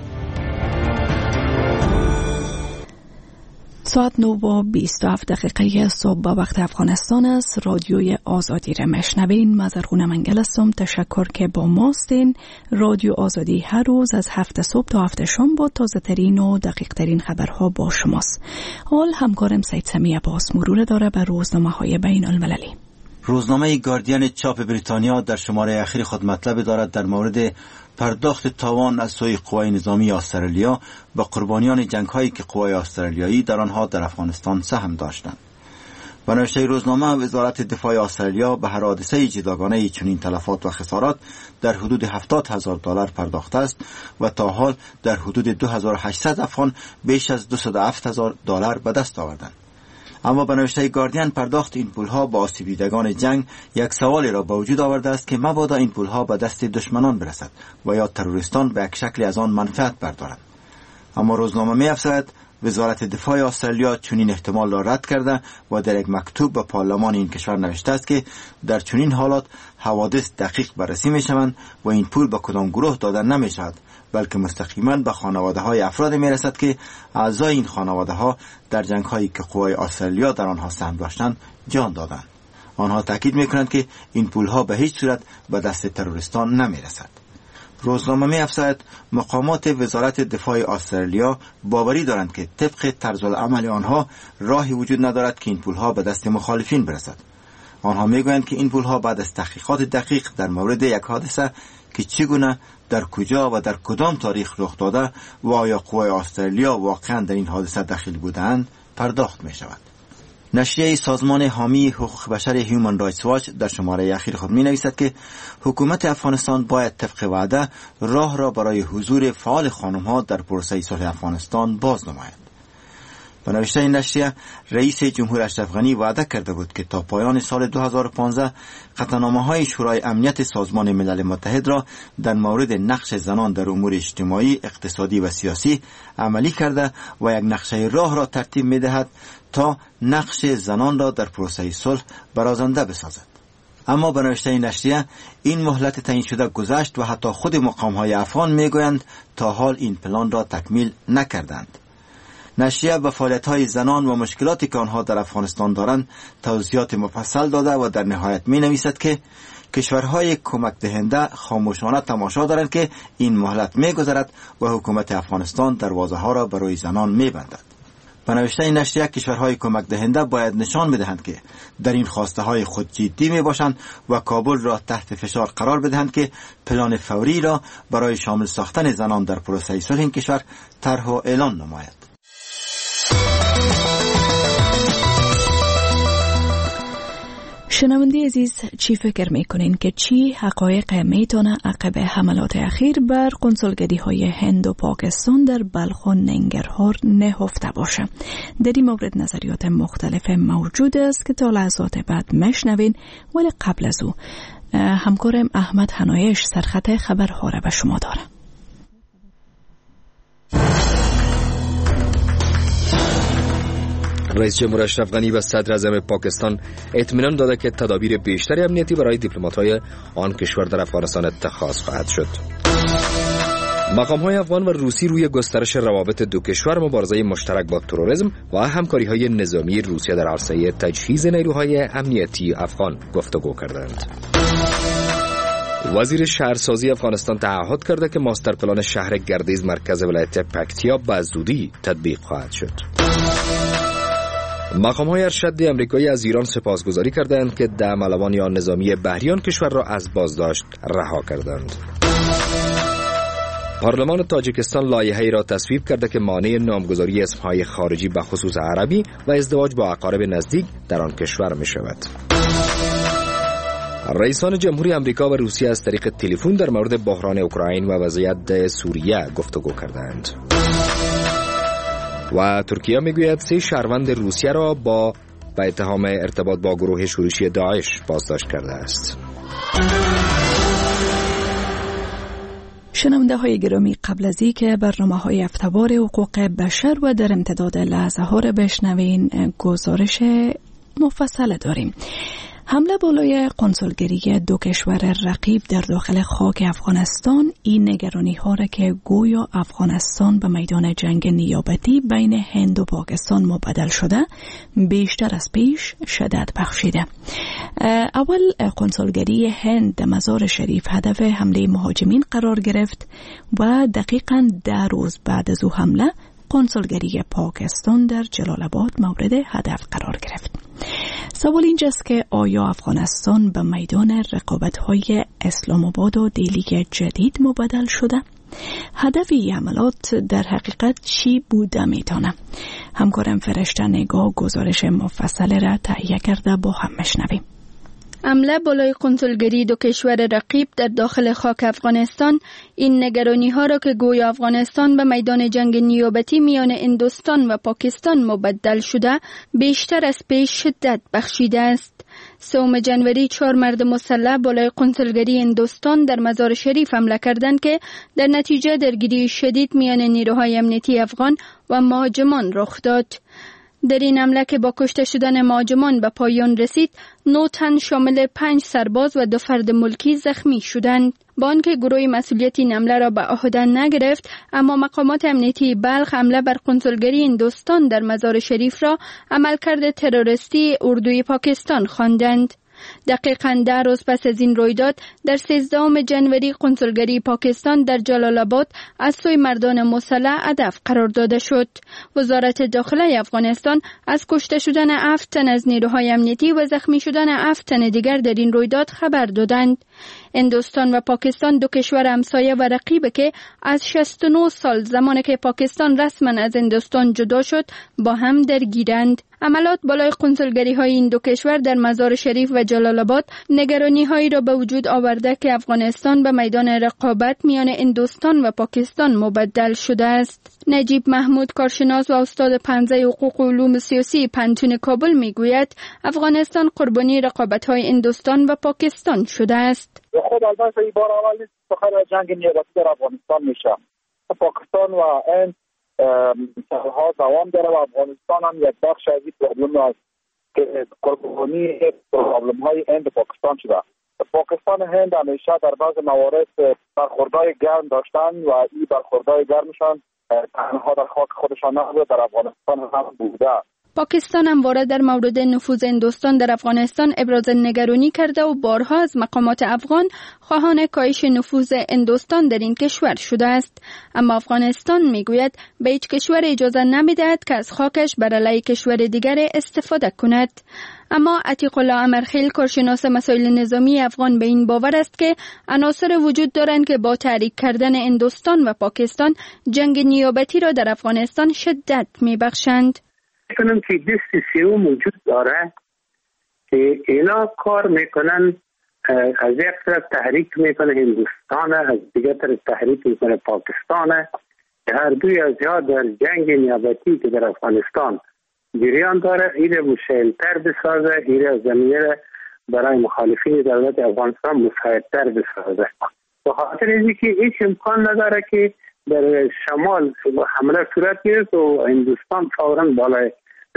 ساعت نو و بیست و هفت دقیقه صبح به وقت افغانستان است. رادیوی آزادی را مشنوین. مزرغونه منگل هستم. تشکر که با ماستین. رادیو آزادی هر روز از هفت صبح تا هفت شام با تازه ترین و دقیق ترین خبرها با شماست. حال همکارم سید سمی عباس مرور داره به روزنامه های بین المللی. روزنامه گاردین چاپ بریتانیا در شماره اخیر خود مطلب دارد در مورد پرداخت تاوان از سوی قوای نظامی استرالیا به قربانیان جنگ‌هایی که قوای استرالیایی در آنها در افغانستان سهم داشتند. به نوشته روزنامه وزارت دفاع استرالیا به هر حادثه جداگانه چنین تلفات و خسارات در حدود هفتاد هزار دلار پرداخته است و تا حال در حدود دو هزار و هشتصد افغان بیش از دویست و هفت هزار دلار به دست آوردند. اما به نوشته گاردین پرداخت این پولها با آسیب دیدگان جنگ یک سوالی را به وجود آورده است که مبادا این پولها به دست دشمنان برسد و یا تروریستان به یک شکلی از آن منفعت بردارند. اما روزنامه می افزاید وزارت دفاع استرالیا چنین احتمال را رد کرده و در یک مکتوب به پارلمان این کشور نوشته است که در چنین حالات حوادث دقیق بررسی می شوند و این پول به کدام گروه داده نمی شود بلکه مستقیما به خانواده های افراد می رسد که اعضای این خانواده ها در جنگ هایی که قوای استرالیا در آنها سهم داشتند جان دادند. آنها تاکید می کنند که این پول ها به هیچ صورت به دست تروریستان نمی رسد. روزنامه می افزاید مقامات وزارت دفاع استرالیا باوری دارند که طبق طرز العمل آنها راهی وجود ندارد که این پول ها به دست مخالفین برسد. آنها می گویند که این پول ها بعد از تحقیقات دقیق در مورد یک حادثه که چگونه در کجا و در کدام تاریخ رخ داده و آیا قوای استرالیا واقعا در این حادثه دخیل بودند پرداخت می شود. نشریه سازمان حامی حقوق بشر هیومن رایتس واچ در شماره اخیر خود می نویسد که حکومت افغانستان باید طبق وعده راه را برای حضور فعال خانم‌ها در پروسه صلح افغانستان باز نماید. به نوشته این نشریه، رئیس جمهور اشرف غنی وعده کرده بود که تا پایان سال دو هزار و پانزده قطعنامه‌های شورای امنیت سازمان ملل متحد را در مورد نقش زنان در امور اجتماعی، اقتصادی و سیاسی عملی کرده و یک نقشه راه را ترتیب می‌دهد تا نقش زنان را در پروسه صلح برازنده بسازد. اما به نوشته این نشریه، این مهلت تعیین شده گذشت و حتی خود مقام‌های افغان می‌گویند تا حال این پلان را تکمیل نکردند. نشریه به فعالیت‌های زنان و مشکلاتی که آنها در افغانستان دارند توضیحات مفصل داده و در نهایت می‌نویسد که کشورهای کمک دهنده خاموشانه تماشا دارند که این مهلت می‌گذرد و حکومت افغانستان دروازه‌ها را برای زنان می‌بندد. به نوشته این نشریه، کشورهای کمک دهنده باید نشان بدهند که در این خواسته های خود جدی می باشند و کابل را تحت فشار قرار بدهند که پلان فوری را برای شامل ساختن زنان در پروسه صلح این کشور طرح و اعلان نماید. شنونده عزیز، چی فکر میکنین که چی حقایق میتونه عقب حملات اخیر بر کنسولگری های هند و پاکستان در بلخ و ننگرهار نهفته باشه؟ در این مورد نظریات مختلف موجود است که تا لحظات بعد مشنوین، ولی قبل از او همکارم احمد حنایش سرخط خبرها را به شما داره. رئیس جمهور اشرف غنی و صدر اعظم پاکستان اطمینان داده که تدابیر بیشتری امنیتی برای دیپلمات‌های آن کشور در افغانستان اتخاذ خواهد شد. مقام‌های افغان و روسی روی گسترش روابط دو کشور، مبارزه مشترک با تروریسم و همکاری‌های نظامی روسیه در عرصه تجهیز نیروهای امنیتی افغان گفتگو کردند. وزیر شهرسازی افغانستان تعهد کرده که ماستر پلان شهر گردیز مرکز ولایت پکتیا به زودی تطبیق خواهد شد. مقام‌های ارشد امریکایی از ایران سپاسگزاری کردند که ده ملوان آن نظامی بحریان کشور را از بازداشت رها کردند. پارلمان تاجیکستان لایحه‌ای را تصویب کرده که مانع نامگذاری اسمهای خارجی به خصوص عربی و ازدواج با اقارب نزدیک در آن کشور می شود. رئیسان جمهوری امریکا و روسیه از طریق تلفن در مورد بحران اوکراین و وضعیت سوریه گفتگو کردند. و ترکیه میگوید سه شهروند روسیه را با به اتهام ارتباط با گروه شورشی داعش بازداشت کرده است. شنونده های گرامی، قبل از این که برنامه های افتوار حقوق بشر و در امتداد لحظه ها را بشنوین، گزارش مفصل داریم. حمله بالای قنصلگری دو کشور رقیب در داخل خاک افغانستان این نگرانی ها را که گویا افغانستان به میدان جنگ نیابتی بین هند و پاکستان مبدل شده بیشتر از پیش شدت بخشیده. اول قنصلگری هند در مزار شریف هدف حمله مهاجمین قرار گرفت و دقیقاً ده روز بعد از او حمله قنصلگری پاکستان در جلال آباد مورد هدف قرار گرفت. سوال اینجاست که آیا افغانستان به میدان رقابت‌های اسلام آباد و دهلی جدید مبدل شده؟ هدف این عملات در حقیقت چی بوده میتونه؟ همکارم فرشته نگاه گزارش مفصل را تهیه کرده، با هم مشنویم. حمله بالای قنصلگری دو کشور رقیب در داخل خاک افغانستان این نگرانی ها را که گویا افغانستان به میدان جنگ نیابتی میان هندوستان و پاکستان مبدل شده بیشتر از پیش شدت بخشیده است. سوم جنوری چهار مرد مسلح بالای قنصلگری هندوستان در مزار شریف حمله کردند که در نتیجه درگیری شدید میان نیروهای امنیتی افغان و مهاجمان رخ داد. در این حمله که با کشته شدن مهاجمان به پایان رسید، نه تن شامل پنج سرباز و دو فرد ملکی زخمی شدند. با آنکه گروه مسئولیت این حمله را به عهده نگرفت، اما مقامات امنیتی بلخ حمله بر قنصلگری هندوستان در مزار شریف را عملکرد تروریستی اردوی پاکستان خواندند. دقیقاً ده روز پس از این رویداد در سیزدهم جنوری قنصلگری پاکستان در جلال آباد از سوی مردان مسلح هدف قرار داده شد. وزارت داخله افغانستان از کشته شدن هفت تن از نیروهای امنیتی و زخمی شدن هفت تن دیگر در این رویداد خبر دادند. هندوستان و پاکستان دو کشور همسایه و رقیب که از شصت و نه سال زمانی که پاکستان رسما از هندوستان جدا شد با هم درگیرند. عملات بالای قنصلگری های این دو کشور در مزار شریف و جلال آباد نگرانی هایی را به وجود آورده که افغانستان به میدان رقابت میان هندوستان و پاکستان مبدل شده است. نجیب محمود، کارشناس و استاد پنجه حقوق و علوم سیاسی پنتون کابل میگوید افغانستان قربانی رقابت های هندوستان و پاکستان شده است. خود البته این بار اول نیست بخاطر جنگ نیابتی در افغانستان میشه. پاکستان و هند سالها دوام داره و افغانستان هم یک بخش از این پرابلم است که قربانی پرابلم های هند و پاکستان شده. پاکستان و هند همیشه در بعض موارد برخوردهای گرم داشتن و این برخوردهای گرمشان تنها در خاک خودشان نبوده، در افغانستان هم بوده. پاکستان همواره در مورد نفوذ هندوستان در افغانستان ابراز نگرانی کرده و بارها از مقامات افغان خواهان کاهش نفوذ هندوستان در این کشور شده است. اما افغانستان میگوید به هیچ کشور اجازه نمیدهد که از خاکش بر علیه کشور دیگر استفاده کند. اما عتیق الله امرخیل، کارشناس مسائل نظامی افغان، به این باور است که عناصر وجود دارند که با تحریک کردن هندوستان و پاکستان جنگ نیابتی را در افغانستان شدت میبخشند. میکنم که دست سیوم وجود داره که اینا کار میکنن، از یک طرف تحریک میکنه هندوستان، از دیگر طرف تحریک میکنه پاکستان، که هر دوی از ها در جنگ نیابتی که در افغانستان جریان داره ایره مشعلتر بسازه، ایره زمینه برای مخالفین دولت افغانستان مساعدتر بسازه. به خاطر اینکه هیچ امکان نداره که در شمال حمله صورت گرفت و هندوستان فوراً بالای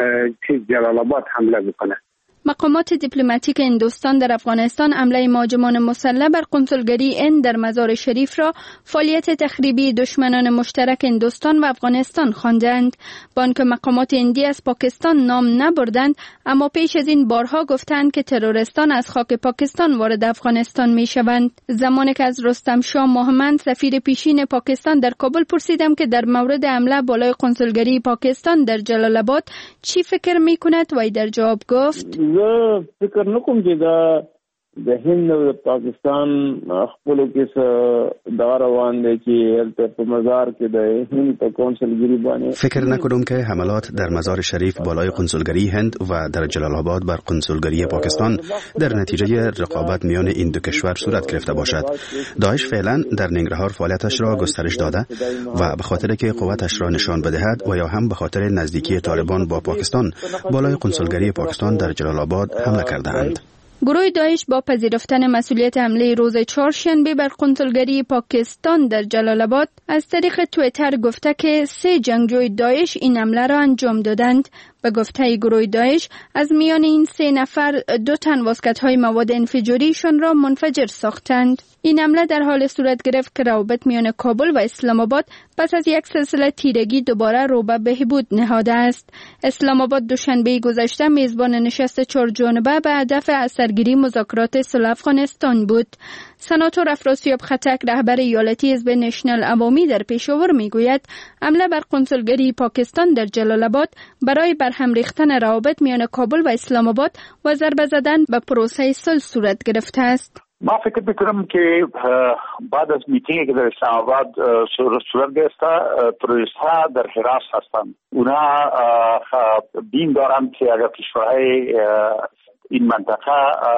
چیز جلال آباد حمله بکنه. مقامات دیپلماتیک هندوستان در افغانستان حمله مهاجمان مسلح بر قنصلگری هند در مزار شریف را فعالیت تخریبی دشمنان مشترک هندوستان و افغانستان خواندند. با آنکه مقامات هندی از پاکستان نام نبردند، اما پیش از این بارها گفتند که ترورستان از خاک پاکستان وارد افغانستان می شوند. زمانی که از رستم شاه محمد، سفیر پیشین پاکستان در کابل پرسیدم که در مورد حمله بالای قنصلگری پاکستان در جلال آباد چی فکر می کند، و در جواب گفت: زه فکر نکوم چې دا د هند او پاکستان خپلو کې څه دا روان دی چې هلته په مزار کې د هند په قونسلګري باندې. فکر نکنم که حملات در مزار شریف بالای قنصلگری هند و در جلال آباد بر قنصلگری پاکستان در نتیجه رقابت میان این دو کشور صورت گرفته باشد. داعش فعلا در ننگرهار فعالیتش را گسترش داده و به خاطر که قوتش را نشان بدهد و یا هم به خاطر نزدیکی طالبان با پاکستان بالای قنصلگری پاکستان در جلال آباد حمله کرده‌اند. گروه داعش با پذیرفتن مسئولیت حمله روز چهارشنبه بر قنصلگری پاکستان در جلال آباد از طریق توییتر گفته که سه جنگجوی داعش این حمله را انجام دادند. به گفته گروه داعش از میان این سه نفر دو تن واسکت‌های مواد انفجاریشان را منفجر ساختند. این حمله در حال صورت گرفت که روابط میان کابل و اسلام آباد پس از یک سلسله تیرگی دوباره رو به بهبود نهاده است. اسلام آباد دوشنبه گذشته میزبان نشست چهارجانبه به هدف اثرگیری مذاکرات صلح افغانستان بود. سناتور افراسیاب خټک، رهبر ایالتی حزب نشنل عوامی در پېښور میگوید حمله بر قنصلگری پاکستان در جلال آباد برای برهم ریختن روابط میان کابل و اسلام آباد و ضربه زدن به پروسه صلح صورت گرفته است. ما فکر میکنم که بعد از میتینگی که در اسلام آباد صورت گرفته، تروریست ها در حراس هستند. اونا بین دارند که اگر کشورهای این منطقه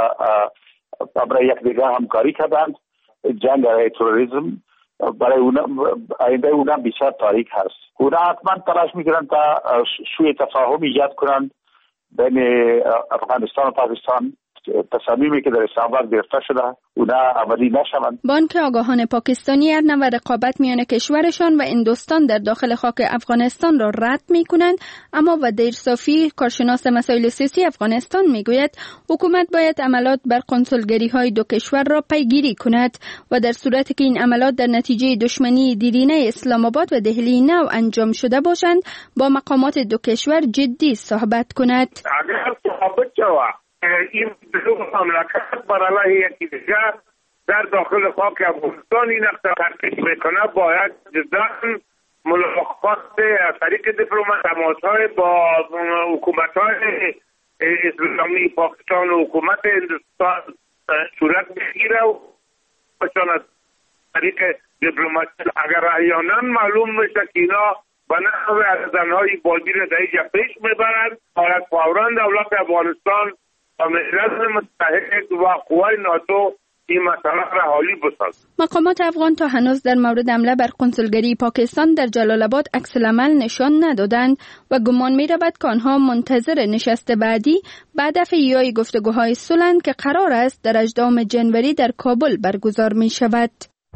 برای یک دیگه همکاری کردند، جنگ علیه تروریسم برای اونا آینده اونا بسیار تاریک هست. اونا حتما تلاش میکنند تا سوء تفاهم ایجاد کنند بین افغانستان و پاکستان. تصمیمی که در اسلام آباد گرفته شده اونا عملی نشوند. با آنکه آگاهان پاکستانی هر نوع رقابت میان کشورشان و هندوستان در داخل خاک افغانستان را رد میکنند، اما ودیر صافی، کارشناس مسائل سیاسی افغانستان، میگوید حکومت باید عملات بر قنصلگری های دو کشور را پیگیری کند و در صورتی که این عملات در نتیجه دشمنی دیرینه اسلام آباد و دهلی نو انجام شده باشند با مقامات دو کشور جدی صحبت کند. اگر صحبت جواب این دو مملکت برای یکی دیگر در داخل خاک افغانستان این اختلاف میکنه، باید جدا ملاقات از طریق دیپلمات تماس‌های با حکومت‌های اسلامی پاکستان و حکومت هندوستان صورت بگیره و باشن از طریق دیپلمات. اگر احیانا معلوم میشه که اینا و نحو از زنهای بالگیر در اینجا پیش میبرند تا فوراً دولت افغانستان و ملت متحد و قوای ناتو این مسئله را حالی بسازد. مقامات افغان تا هنوز در مورد حمله بر کنسولگری پاکستان در جلال آباد عکس العمل نشان ندادند و گمان می رود که آنها منتظر نشست بعدی به هدف ایجاد گفتگوهای صلح که قرار است در هجدهم جنوری در کابل برگزار می شود.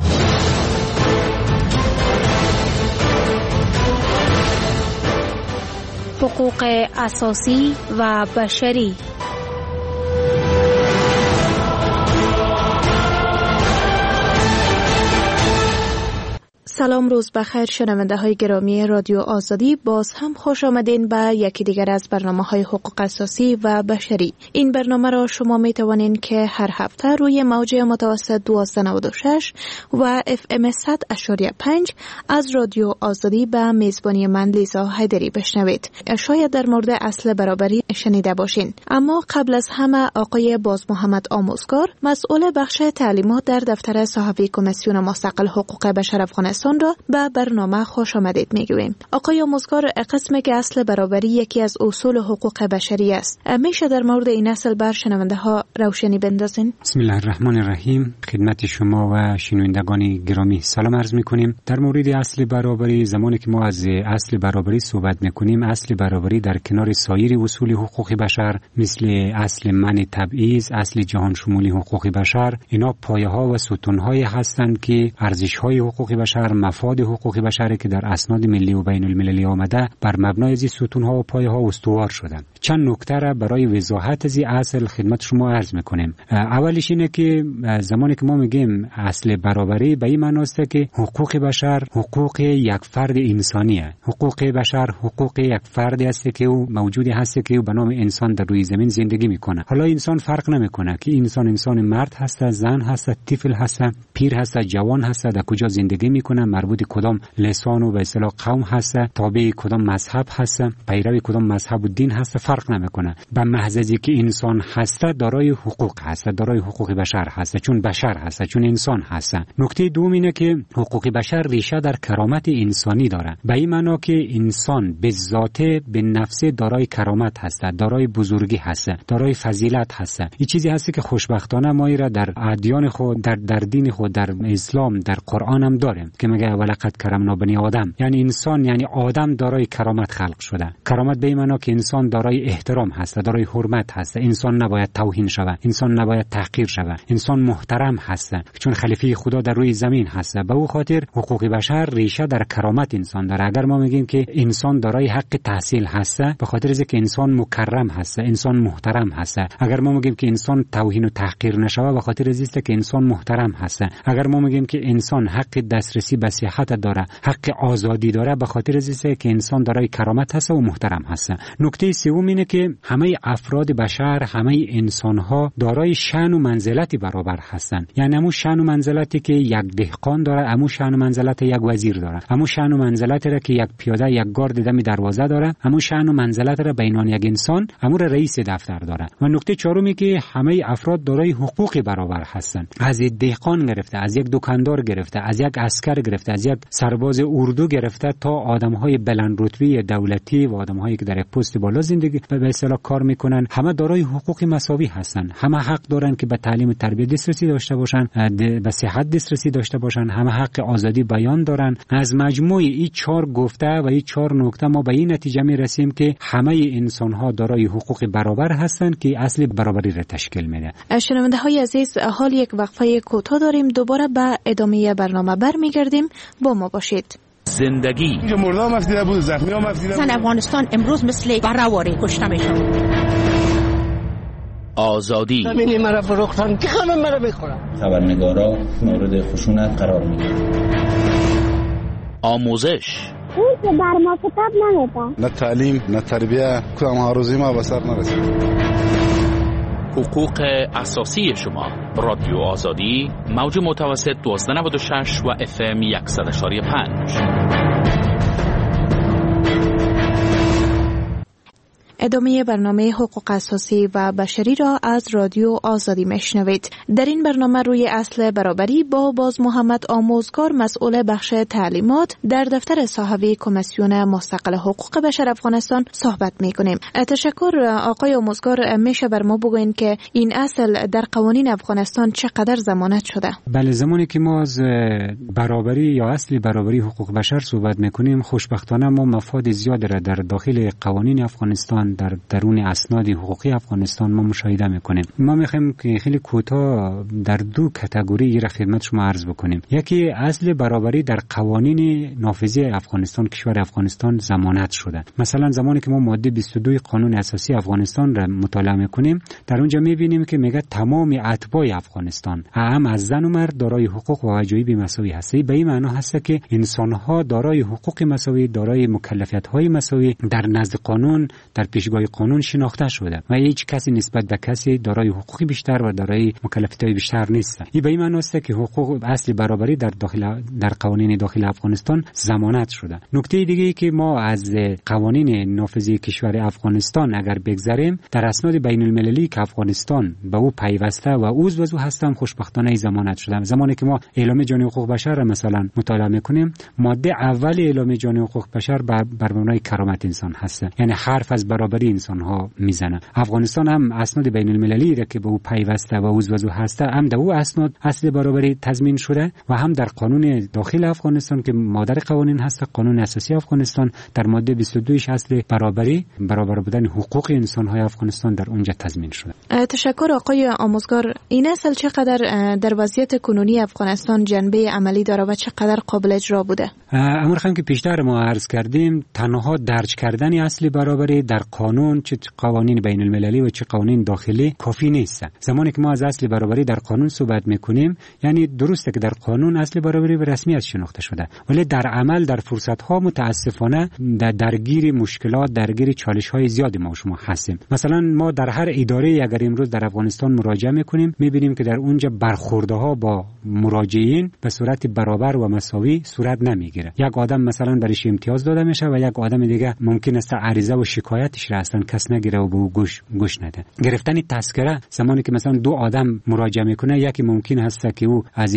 حقوق اساسی و بشری. سلام، روز بخیر شنونده های گرامی رادیو آزادی، باز هم خوش آمدین به یکی دیگر از برنامه های حقوق اساسی و بشری. این برنامه را شما می توانین که هر هفته روی موج متوسط دویست و نود و شش و اف ام صد و پنج از رادیو آزادی به میزبانی من لیزا حیدری بشنوید. شاید در مورد اصل برابری شنیده باشین، اما قبل از همه آقای باز محمد آموزگار، مسئول بخش تعلیمات در دفتر صحفی کمیسیون مستقل حقوق بشر افغانستان را به برنامه خوش آمدید میگوییم. آقای آموزگار، قسمی که اصل برابری یکی از اصول حقوق بشری است، میشه در مورد این اصل بر شنونده ها روشنی بندازین؟ بسم الله الرحمن الرحیم. خدمت شما و شنوندگان گرامی سلام عرض میکنیم. در مورد اصل برابری، زمانی که ما از اصل برابری صحبت میکنیم، اصل برابری در کنار سایر اصول حقوق بشر مثل اصل منع تبعیض، اصل جهان شمولی حقوق بشر، اینا پایه ها و ستون های هستند که ارزش های حقوق بشر، مفاد حقوق بشری که در اسناد ملی و بین المللی آمده بر مبنای از ستون ها و پایه ها استوار شدن. چند نکته را برای وضاحت از اصل خدمت شما عرض میکنیم. اولش اینه که زمانی که ما میگیم اصل برابری، به این معنی است که حقوق بشر حقوق یک فرد انسانیه. حقوق بشر حقوق یک فردی است که او موجودی هست که او به نام انسان در روی زمین زندگی میکنه. حالا انسان فرق نمیکنه که انسان انسان مرد هست، زن هست، طفل هست، پیر هست، جوان هست، در کجا زندگی میکنه، مربوط کدام لسان و به اصطلاح قوم هست، تابع کدام مذهب هست، پیرو کدام مذهب و دین هست، فرق نمیکنه. به محض اینکه انسان هست دارای حقوق هست، دارای حقوق بشر هست، چون بشر هست، چون انسان هست. نکته دوم اینه که حقوق بشر ریشه در کرامت انسانی داره. به این معنی که انسان به ذاته به نفسه دارای کرامت هست، دارای بزرگی هست، دارای فضیلت هست. این چیزی هست که خوشبختانه ما را در ادیان خود، در در دین خود، در اسلام، در قرآن هم داریم که میگه ولقد کرمنا بنی آدم، یعنی انسان یعنی آدم دارای کرامت خلق شده. کرامت به این معنی که انسان دارای احترام هست، دارای حرمت هست، انسان نباید توهین شود، انسان نباید تحقیر شود، انسان محترم هست چون خلیفه خدا در روی زمین هست. به او خاطر حقوق بشر ریشه در کرامت انسان داره. اگر ما میگیم که انسان دارای حق تحصیل هست، به خاطر اینکه انسان مکرم هست، انسان محترم هست. اگر ما میگیم که انسان توهین و تحقیر نشود، به خاطر اینکه که انسان محترم هست. اگر ما میگیم که انسان حق دسترسی به صحت داره، حق آزادی داره، به خاطر اینکه که انسان دارای کرامت هست و محترم هست. نکته سوم اینه که همه افراد بشر، همه انسان ها دارای شأن و منزلتی برابر هستند. یعنی همون شأن و منزلتی که یک دهقان داره، همون شأن و منزلت یک وزیر داره، همون شأن و منزلتی را که یک پیاده، یک گارد دم دروازه داره، همون شأن و منزلت را بینان یک انسان، همون رئیس دفتر داره. و نکته چهارمی که همه افراد دارای حقوق برابر هستند. از یک دهقان گرفته، از یک دکاندار گرفته، از یک عسکر گرفته، از یک سرباز اردو گرفته تا آدم‌های بلند رتبه دولتی و آدم‌هایی که در یک پست بالا زندگی به اصطلاح کار میکنن، همه دارای حقوق مساوی هستند. همه حق دارن که به تعلیم و تربیت دسترسی داشته باشن، به صحت دسترسی داشته باشن، همه حق آزادی بیان دارن. از مجموع این چهار گفته و این چهار نکته ما به این نتیجه میرسیم که همه انسان‌ها دارای حقوق برابر هستند که اصل برابری را تشکیل میده. شنونده های عزیز، حال یک وقفه کوتاه داریم، دوباره به ادامه برنامه برمیگردیم. با ما باشید. زندگی مردم مفدیده بود، زخمی ها مفدیده بود. زن افغانستان امروز مثل برآوری کشته میشن. آزادی زمینی مرا فروختن که خانم مرا بخورن. خبرنگارا مورد خشونت قرار میگیرن. آموزش اون که بر ما کتاب نمیده. نه تعلیم، نه تربیه، کدام هاروزی ما به سر نرسید. حقوق اساسی شما. رادیو آزادی، موج متوسط دویست و نود و شش و اف ام صد و پنج. ادامه برنامه حقوق اساسی و بشری را از رادیو آزادی میشنوید. در این برنامه روی اصل برابری با باز محمد آموزگار مسئول بخش تعلیمات در دفتر صاحبی کمیسیون مستقل حقوق بشر افغانستان صحبت میکنیم. تشکر آقای آموزگار، میشه بر ما بگوین که این اصل در قوانین افغانستان چقدر ضمانت شده؟ بله، زمانی که ما از برابری یا اصل برابری حقوق بشر صحبت میکنیم، خوشبختانه ما مفاد زیاد را در داخل قوانین افغانستان، در درون اسناد حقوقی افغانستان ما مشاهده میکنیم. ما میخوایم که خیلی کوتاه در دو کاتگوری را خدمت شما عرض بکنیم. یکی اصل برابری در قوانین نافذه افغانستان، کشور افغانستان ضمانت شده. مثلا زمانی که ما ماده بیست و دو قانون اساسی افغانستان را مطالعه میکنیم، در اونجا میبینیم که میگه تمام اتباع افغانستان، هم از زن و مرد، دارای حقوق و واجبات مساوی هستند. به این معنی هست که انسان‌ها دارای حقوق مساوی، دارای مکلفیت‌های مساوی در نزد قانون، در پیشگاه قانون شناخته شده و هیچ کسی نسبت به کسی دارای حقوقی بیشتر و دارای مکلفیت‌های بیشتر نیست. این به این معنی است که حقوق اصل برابری در داخل در قوانین داخل افغانستان ضمانت شده. نکته دیگه ای که ما از قوانین نافذه کشور افغانستان اگر بگذریم، در اسناد بین المللی که افغانستان به او پیوسته و عضو هستم، خوشبختانه ضمانت شده. زمانی که ما اعلامیه جهانی حقوق بشر را مثلا مطالعه میکنیم، ماده اول اعلامیه جهانی حقوق بشر بر بر مبنای کرامت انسان هست، یعنی حرف از برابری انسان ها میزنه. افغانستان هم اسناد بین المللی را که به او پیوسته و عضو هست، هم در او اسناد اصل برابری تضمین شده و هم در قانون داخل افغانستان که مادر قوانین هست، قانون اساسی افغانستان، در ماده بیست و دو اصل برابری، برابر بودن حقوق انسان های افغانستان در اونجا تضمین شده. تشکر آقای آموزگار. این اصل چقدر در وضعیت کنونی افغانستان جنبه عملی داره و چقدر قابل اجرا بوده؟ امر خواهیم که پیشتر ما عرض کردیم، تنها درج کردن اصل برابری در قانون، چه قوانین بین المللی و چه قوانین داخلی، کافی نیست. زمانی که ما از اصل برابری در قانون صحبت میکنیم، یعنی درسته که در قانون اصل برابری به رسمیت شناخته شده، ولی در عمل در فرصت ها متاسفانه در درگیر مشکلات، درگیر چالش های زیادی ما و شما هستیم. مثلا ما در هر اداره اگر امروز در افغانستان مراجعه میکنیم، میبینیم که در اونجا برخورده ها با مراجعین به صورت برابر و مساوی صورت نمیگیره. یک آدم مثلا برش امتیاز داده میشه و یک آدم دیگه ممکن است عریضه و شکایتش را اصلا کس نگیره و به او گوش گوش نده. گرفتن تذکره، زمانی که مثلا دو آدم مراجعه میکنه، یکی ممکن است که او از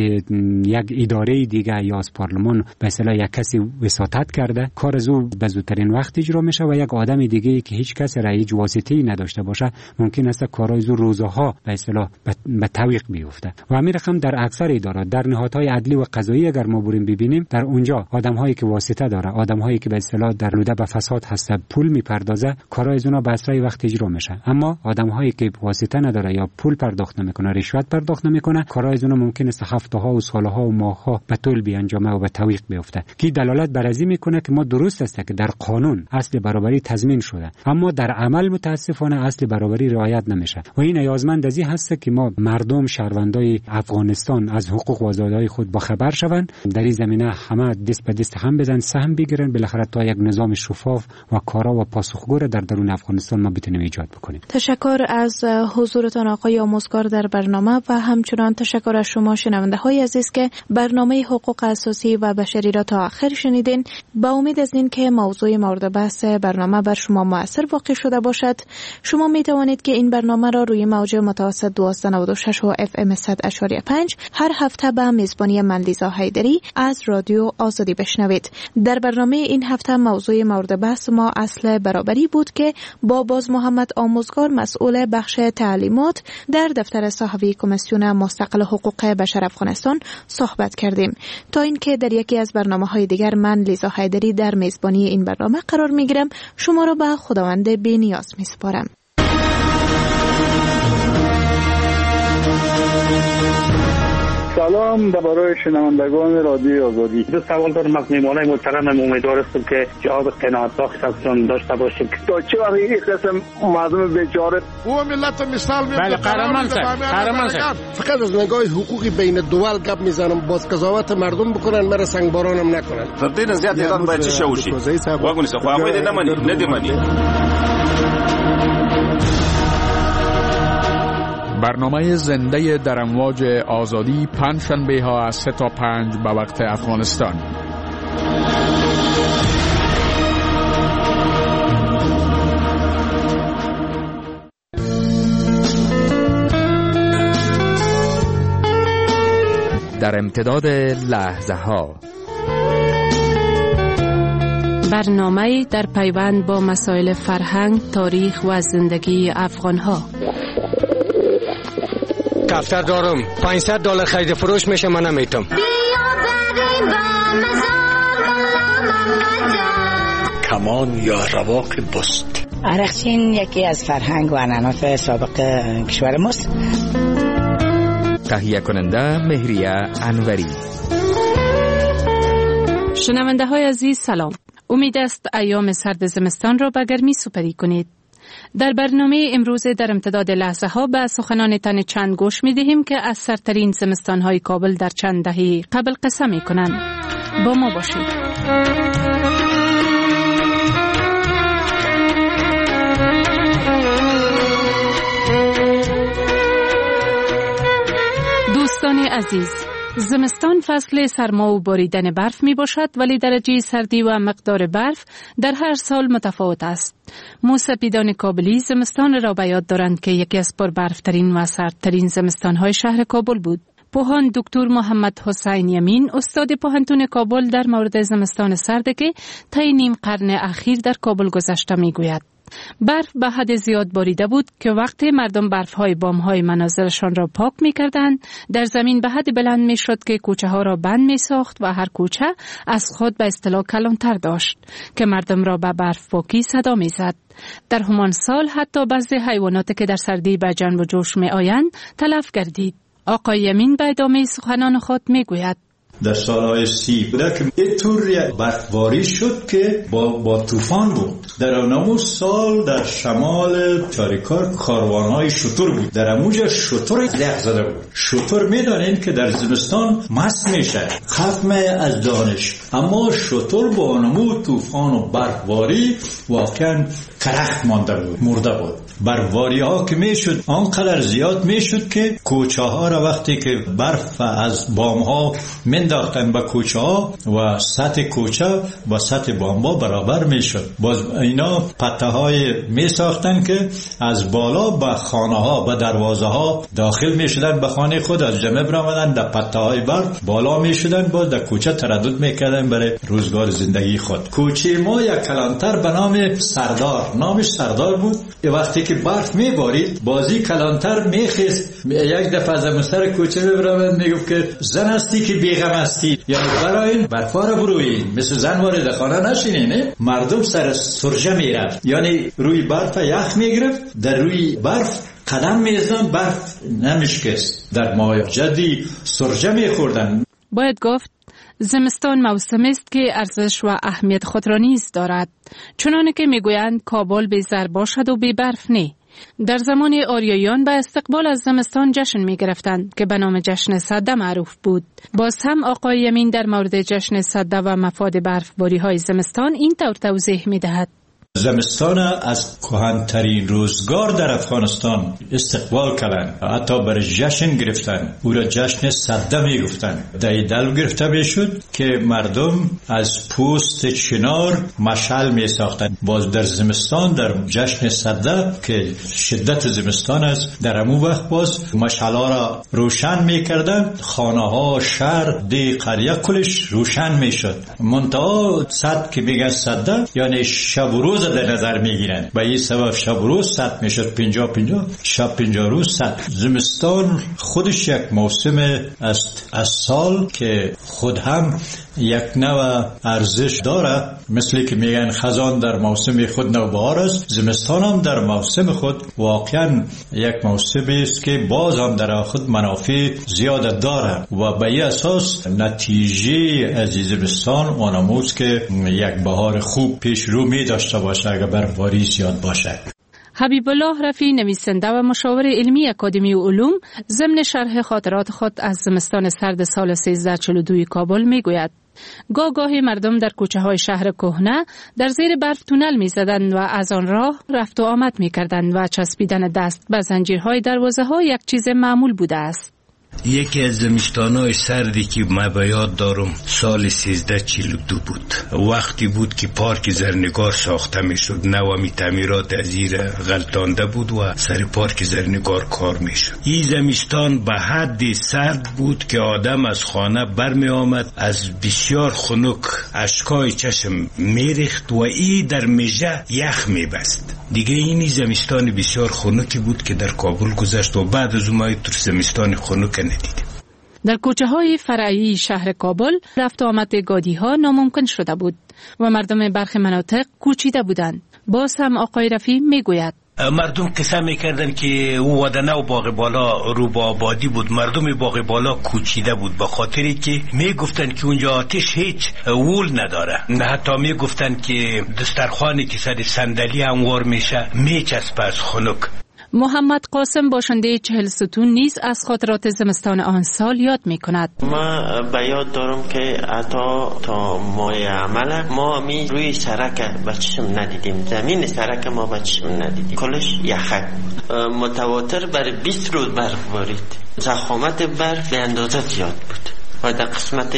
یک اداره دیگه یا از پارلمان به اصطلاح یک کسی وساطت کرده، کار از او به زودترین وقت اجرا میشه و یک آدم دیگه که هیچ کس را هیچ واسطه‌ای نداشته باشه، ممکن است کارهای او روزها به اصطلاح به تعویق بیفته. و همین رقم در اکثر ادارات، در نهادهای عدلی و قضایی اگر ما بریم ببینیم، در اونجا آدم‌هایی که واسطه داره، آدم‌هایی که به اصطلاح در لوده به فساد هست، پول میپردازه، کارهای از اونها به اسرع وقت اجرا میشه. اما آدم‌هایی که واسطه نداره یا پول پرداخت نمیکنه، رشوت پرداخت نمیکنه، کارهای از اونها ممکن است هفته‌ها و سال‌ها و ماه‌ها به طول بیانجامه و به تعویق بیفته. کی دلالت بر این میکنه که ما درست است که در قانون اصل برابری تضمین شده، اما در عمل متاسفانه اصل برابری رعایت نمیشه. و این نیازمند از این هست که ما مردم شهروندای افغانستان از حقوق و آزادی‌های خود با خبر شوند، در این زمینه همه دست به دست هم بزن، سهم بگیرن، بالاخره تا یک نظام شفاف و کارا و پاسخگو در درون افغانستان ما بتونیم ایجاد بکنیم. تشکر از حضورتان آقای آموزگار در برنامه و همچنان تشکر از شما شنونده های عزیز که برنامه حقوق اساسی و بشری را تا آخر شنیدین. با امید از این که موضوع مورد بحث برنامه بر شما مؤثر واقع شده باشد، شما می توانید که این برنامه را روی موج متوسط دویست و نود و شش و اف ام صد و پنج هر هفته به میزبانی من لیزا حیدری از رادیو آزادی بشنوید. در برنامه این هفته موضوع مورد بحث ما اصل برابری بود که با باز محمد آموزگار مسئول بخش تعلیمات در دفتر صاحبی کمیسیون مستقل حقوق بشر افغانستان صحبت کردیم. تا اینکه در یکی از برنامه‌های دیگر من لیزا حیدری در میزبانی این برنامه قرار میگیرم، شما را به خداوند بی‌نیاز میسپارم. سلام برای شنوندگان رادیو آزادی. دو سوال دارم از میهمانای محترم، امیدوارم که جواب قناعت بخش ازشون داشته باشیم. تا چه وقت این قسم مردم بیچاره او ملت مثال می بله قهرمان صاحب قهرمان صاحب فقط از نگاه حقوقی بین دول گپ میزنم، باز قضاوت مردم بکنن، مرا سنگبارانم نکنن. فردین زیاد ایران باید چه شوشی واگونی خو اوید نمانی ندیمانی. برنامه زنده در امواج آزادی پنجشنبه ها از سه تا پنج به وقت افغانستان. در امتداد لحظه ها، برنامه در پیوند با مسائل فرهنگ، تاریخ و زندگی افغان ها. دفتر دارم پانصد دلار خرید فروش میشه، من نمیتونم. کمان یا رواق بست. عرقچین یکی از فرهنگ و عنعنات سابق کشور ماست. تهیه کننده مهریه انوری. شنونده های عزیز سلام. امید است ایام سرد زمستان را به گرمی سپری کنید. در برنامه امروز در امتداد لحظه ها به سخنان تن چند گوش می دهیم که از سرترین زمستان های کابل در چند دهه قبل قصه می کنند. با ما باشید. دوستان عزیز، زمستان فصل سرما و باریدن برف می باشد، ولی درجه سردی و مقدار برف در هر سال متفاوت است. موسپیدان کابلی زمستان را به یاد دارند که یکی از پربرفترین و سردترین زمستان‌های شهر کابل بود. پوهان دکتر محمد حسین یمین، استاد پوهنتون کابل، در مورد زمستان سرد که طی نیم قرن اخیر در کابل گذشته میگوید. برف به حد زیاد باریده بود که وقتی مردم برف‌های بام‌های منازلشان را پاک می‌کردند، در زمین به حد بلند می‌شد که کوچه‌ها را بند می‌ساخت و هر کوچه از خود به اصطلاح کلانتر داشت که مردم را به برف پاکی صدا می‌زد. در همان سال حتی بعضی حیواناتی که در سردی به جنب و جوش می‌آیند تلف گردید. آقای یمین به ادامه سخنان خود می‌گوید: در سالهای سی بوده که یه طور برفباری شد که با, با طوفان بود. در اونمو سال در شمال چاریکار کاروانهای شتر بود. در اموجه شتر یخ زده بود. شتر میدانین که در زمستان مست میشه، ختم از دانش. اما شتر با اونمو طوفان و برفباری واقعا کرخت مانده بود، مرده بود. برفباری ها که میشد آنقدر زیاد میشد که کوچه ها را وقتی که برف از بام ها منداختن به کوچه ها و سطح کوچه با سطح بام ها برابر میشد. باز اینا پته های می ساختن که از بالا به خانه ها به دروازه ها داخل میشدن، به خانه خود از جمع برآمدن، در پته های برف بالا میشدن، باز در کوچه تردد میکردن برای روزگار زندگی خود. کوچه ما یک کلانتر به نام سردار، نامش سردار بود. وقتی که برف میبارید بازی کلانتر میخیست، یک دفعه از سر کوچه میبرامد میگفت که زن هستی که بیغم هستی، یعنی برای برفا رو بروید، مثل زن وارد خانه نشینین. مردم سر سرجه میرفت، یعنی روی برف یخ میگرفت، در روی برف قدم میزدن، برف نمیشکست. در ماه جدی سرجه میخوردن. باید گفت زمستان موسمی است که ارزش و اهمیت خود را نیز دارد، چنانه که میگویند کابل بی زر باشد و بی برف نه. در زمان آریاییان به استقبال از زمستان جشن می گرفتند که به نام جشن سده معروف بود. باز هم آقای یمین در مورد جشن سده و مفاد برفباری های زمستان این طور توضیح می دهد: زمستان از کهن‌ترین روزگار در افغانستان استقبال کردند، حتی برای جشن گرفتن، او را جشن سده می گفتن. دل گرفته می شد که مردم از پوست چنار مشعل می ساختن. باز در زمستان در جشن سده که شدت زمستان است، در امو وقت باز مشعل ها را روشن می کردن، خانه ها، شهر، دی قریه کلش روشن می شد. منتها صد که میگن سده یعنی شب و روز در نظر میگیرن، به این سبب شب و روز صد میشد، پنجاه پنجاه شب پنجاه روز صد. زمستان خودش یک موسم است از سال که خود هم یک نوع ارزش داره، مثل که میگن خزان در موسم خود نوبهار است، زمستان هم در موسم خود واقعا یک موسمی است که باز هم در خود منافع زیاد داره و به این اساس نتیجه از زمستان آنموز که یک بهار خوب پیش رو می داشته باشه اگر برفباری زیاد باشه. حبیب الله رفیع، نویسنده و مشاور علمی اکادمی علوم، ضمن شرح خاطرات خود از زمستان سرد سال سیزده چهل و دو کابل میگوید: گاه گاهی مردم در کوچه های شهر کهنه در زیر برف تونل می زدند و از آن راه رفت و آمد می کردند و چسبیدن دست به زنجیرهای دروازه ها یک چیز معمول بوده است. یکی از زمستان‌های سردی که من به یاد دارم سال سیزده چهل و دو بود. وقتی بود که پارک زرنگار ساخته میشد. نوامی تعمیرات از این غلطانده بود و سر پارک زرنگار کار میشد. این زمستان به حد سرد بود که آدم از خانه برمی آمد از بسیار خنک اشکای چشم میریخت و ای در میجه یخ میبست. دیگه این زمستان بسیار خنکی بود که در کابل گذشت و بعد از اون تو زمستان خنک ندیدیم. در کوچه های فرعی شهر کابل رفت و آمد گادی ها ناممکن شده بود و مردم برخی مناطق کوچیده بودند. باز هم آقای رفیع میگوید مردم قصه میکردن که او ودنه و باغ بالا رو با آبادی بود. مردم باغ بالا کوچیده بود به خاطری که میگفتن که اونجا آتش هیچ وول نداره. حتی میگفتن که دسترخوانی که سر صندلی هموار میشه میچسبه از خنک. محمد قاسم باشنده چهل ستون نیز از خاطرات زمستان آن سال یاد می کند. ما به یاد دارم که حتی تا ماه عمل ما می روی سرک بچشم ندیدیم. زمین سرک ما بچشم ندیدیم. کلش یخک متواتر بر بیست روز برف بارید. زخامت برف به اندازه زیاد بود و در قسمت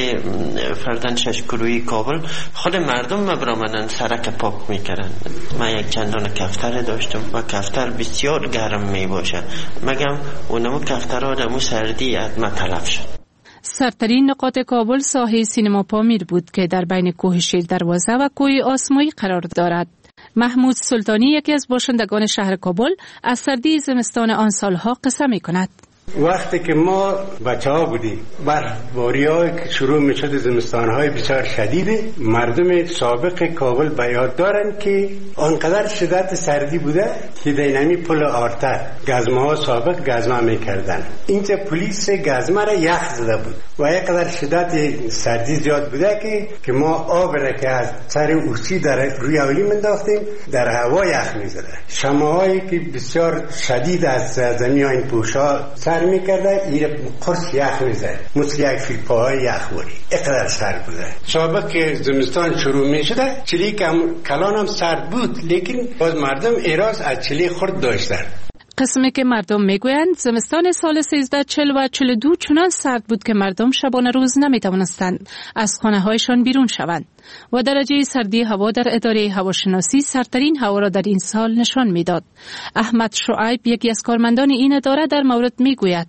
فردن ششکروی کابل خود مردم مبرامنن سرک پاک میکردن. من یک چندان کفتر داشتم و کفتر بسیار گرم میباشه. مگم اونمو کفترها دمو سردی از ما تلف شد. سرترین نقاط کابل ساحه سینما پامیر بود که در بین کوه شیر دروازه و کوه آسمایی قرار دارد. محمود سلطانی یکی از باشندگان شهر کابل از سردی زمستان آن سالها قصه میکند. وقتی که ما بچه ها بودیم برفباری های که شروع می شد زمستان های بسیار شدیده، مردم سابق کابل به یاد دارن که آنقدر شدت سردی بوده که دینمی پل آرتر گزمه ها سابق گزمه می کردن. اینجا پلیس گزمه را یخ زده بود و یک قدر شدت سردی زیاد بوده که که ما آب را که از سر اوسی در روی اولی منداختیم در هوا یخ می زده. شمع هایی که بسیار شدید از زمین ها این پوشا سر میکرده این قرص یخ میزد مثل یک فیل پاهای یخ بوری. اقدر سرد بوده. سابق که زمستان شروع میشده چلی کلان هم سرد بود لیکن باز مردم اعراض از چلی خرد داشتن. قسمی که مردم میگویند زمستان سال سیزده چل و چل و دو چنان سرد بود که مردم شبانه روز نمیتوانستند از خانه هایشان بیرون شوند و درجه سردی هوا در اداره هواشناسی سردترین هوا را در این سال نشان میداد. احمد شعیب یکی از کارمندان این اداره در مورد میگوید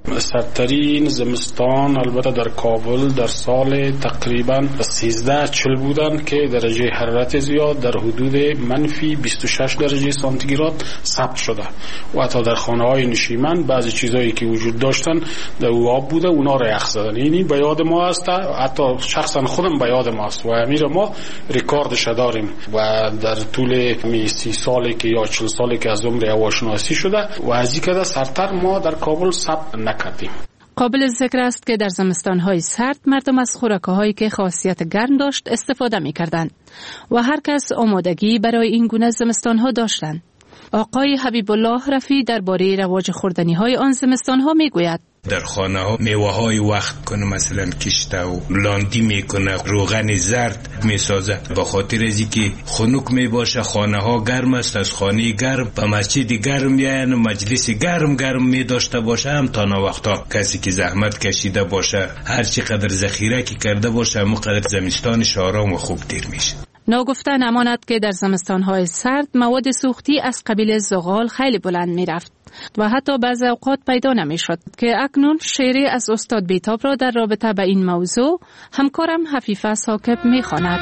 سردترین زمستان البته در کابل در سال تقریبا سیزده چل بودن که درجه حرارت زیاد در حدود منفی بیست و شش درجه سانتیگراد ثبت شده و حتی در خانه های نشیمن بعضی چیزایی که وجود داشتن در آب بوده اونا را یخ زدن. اینی به یاد ما است، حتی شخصا خودم به یاد ما است و امیر ما رکوردش داریم و در طول سی سالی که یا چهل سالی که از عمر هواشناسی شده و از این که سرتر ما در کابل ثبت نکردیم. قابل ذکر است که در زمستان‌های سرد مردم از خوراک‌هایی که خاصیت گرم داشت استفاده می‌کردند و هر کس آمادگی برای این گونه زمستان‌ها داشتند. آقای حبیب الله رفیع درباره رواج خوردنی‌های آن زمستان‌ها می‌گوید در خانه ها میوه های وقت کنه مثلا کشته و لاندی میکنه روغن زرد میسازه به خاطر از اینکه خنک میباشه خانه ها گرم است از خانه گرم و مسجد گرم میان مجلس گرم گرم میداشته باشه هم تا نا وقتا کسی که زحمت کشیده باشه هر چی قدر ذخیره کی کرده باشه هم قدر زمستانش آرام و خوب دیر میشه. ناگفته نماند که در زمستان‌های سرد مواد سوختی از قبیل زغال خیلی بلند می‌رفت و حتی بعضی اوقات پیدا نمی‌شد که اکنون شعری از استاد بیتاب را در رابطه با این موضوع همکارم حفیفه ثاقب می‌خواند.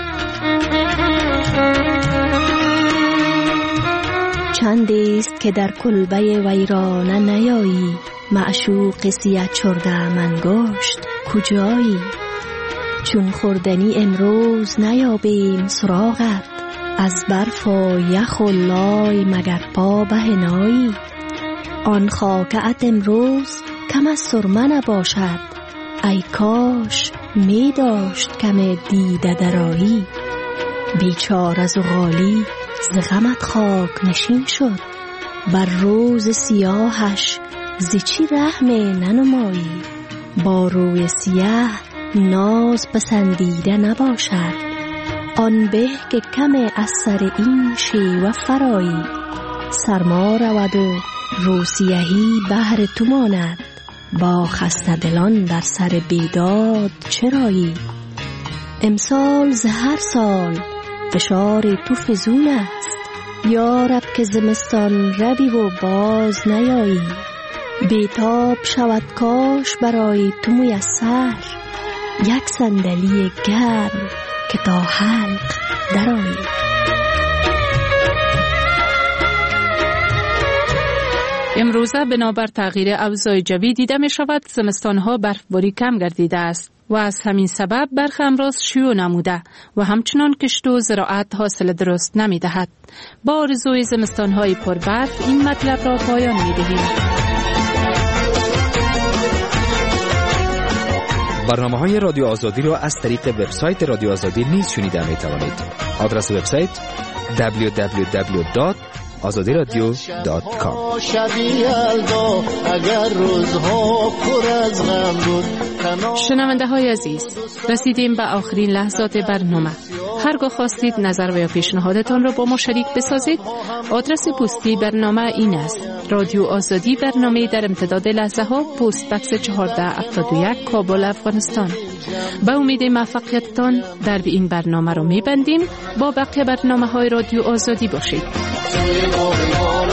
چندی است که در کلبه ویرانه نیایی، معشوق سیه چرده منگشت کجایی؟ چون خوردنی امروز نیابیم سراغت، از برف و یخ و لای مگر پا بهنایی؟ آن خاکت امروز کم از سرمه نباشد، ای کاش می داشت کم دیده درایی. بیچاره زغالی ز غمت خاک نشین شد، بر روز سیاهش ز چی رحم ننمایی؟ با روی سیاه ناز پسندیده نباشد، آن به که کم از سر این شیوه فرایی. سرما رود و روسیهی بهر تو ماند، با خسته دلان در سر بیداد چرایی؟ امسال ز هر سال فشار تو فزون است، یارب که زمستان روی و باز نیایی. بیتاب شود کاش برای تو میسر، یک صندلی گرم که تا حلق درآیی. امروزه بنابر تغییر اوضاع جوی دیده می شود زمستانها برفباری کم گردیده است و از همین سبب برخی امراض شیوع نموده و همچنان کشت و زراعت حاصل درست نمی دهد. با آرزوی زمستانهای پربرف این مطلب را پایان می دهیم. برنامه های رادیو آزادی را از طریق وبسایت رادیو آزادی نیز شنیده می توانید. آدرس وبسایت دبلیو دبلیو دبلیو دات آزادی رادیو دات کام. شنونده های عزیز، رسیدیم به آخرین لحظات برنامه. هرگاه خواستید نظر و یا پیشنهادتان را با ما شریک بسازید، آدرس پستی برنامه این است: رادیو آزادی، برنامه در امتداد لحظه ها، پست بکس چهارده هفتاد و یک، کابل، افغانستان. با امید موفقیتتان در این برنامه را می‌بندیم. با بقیه برنامه های رادیو آزادی باشید.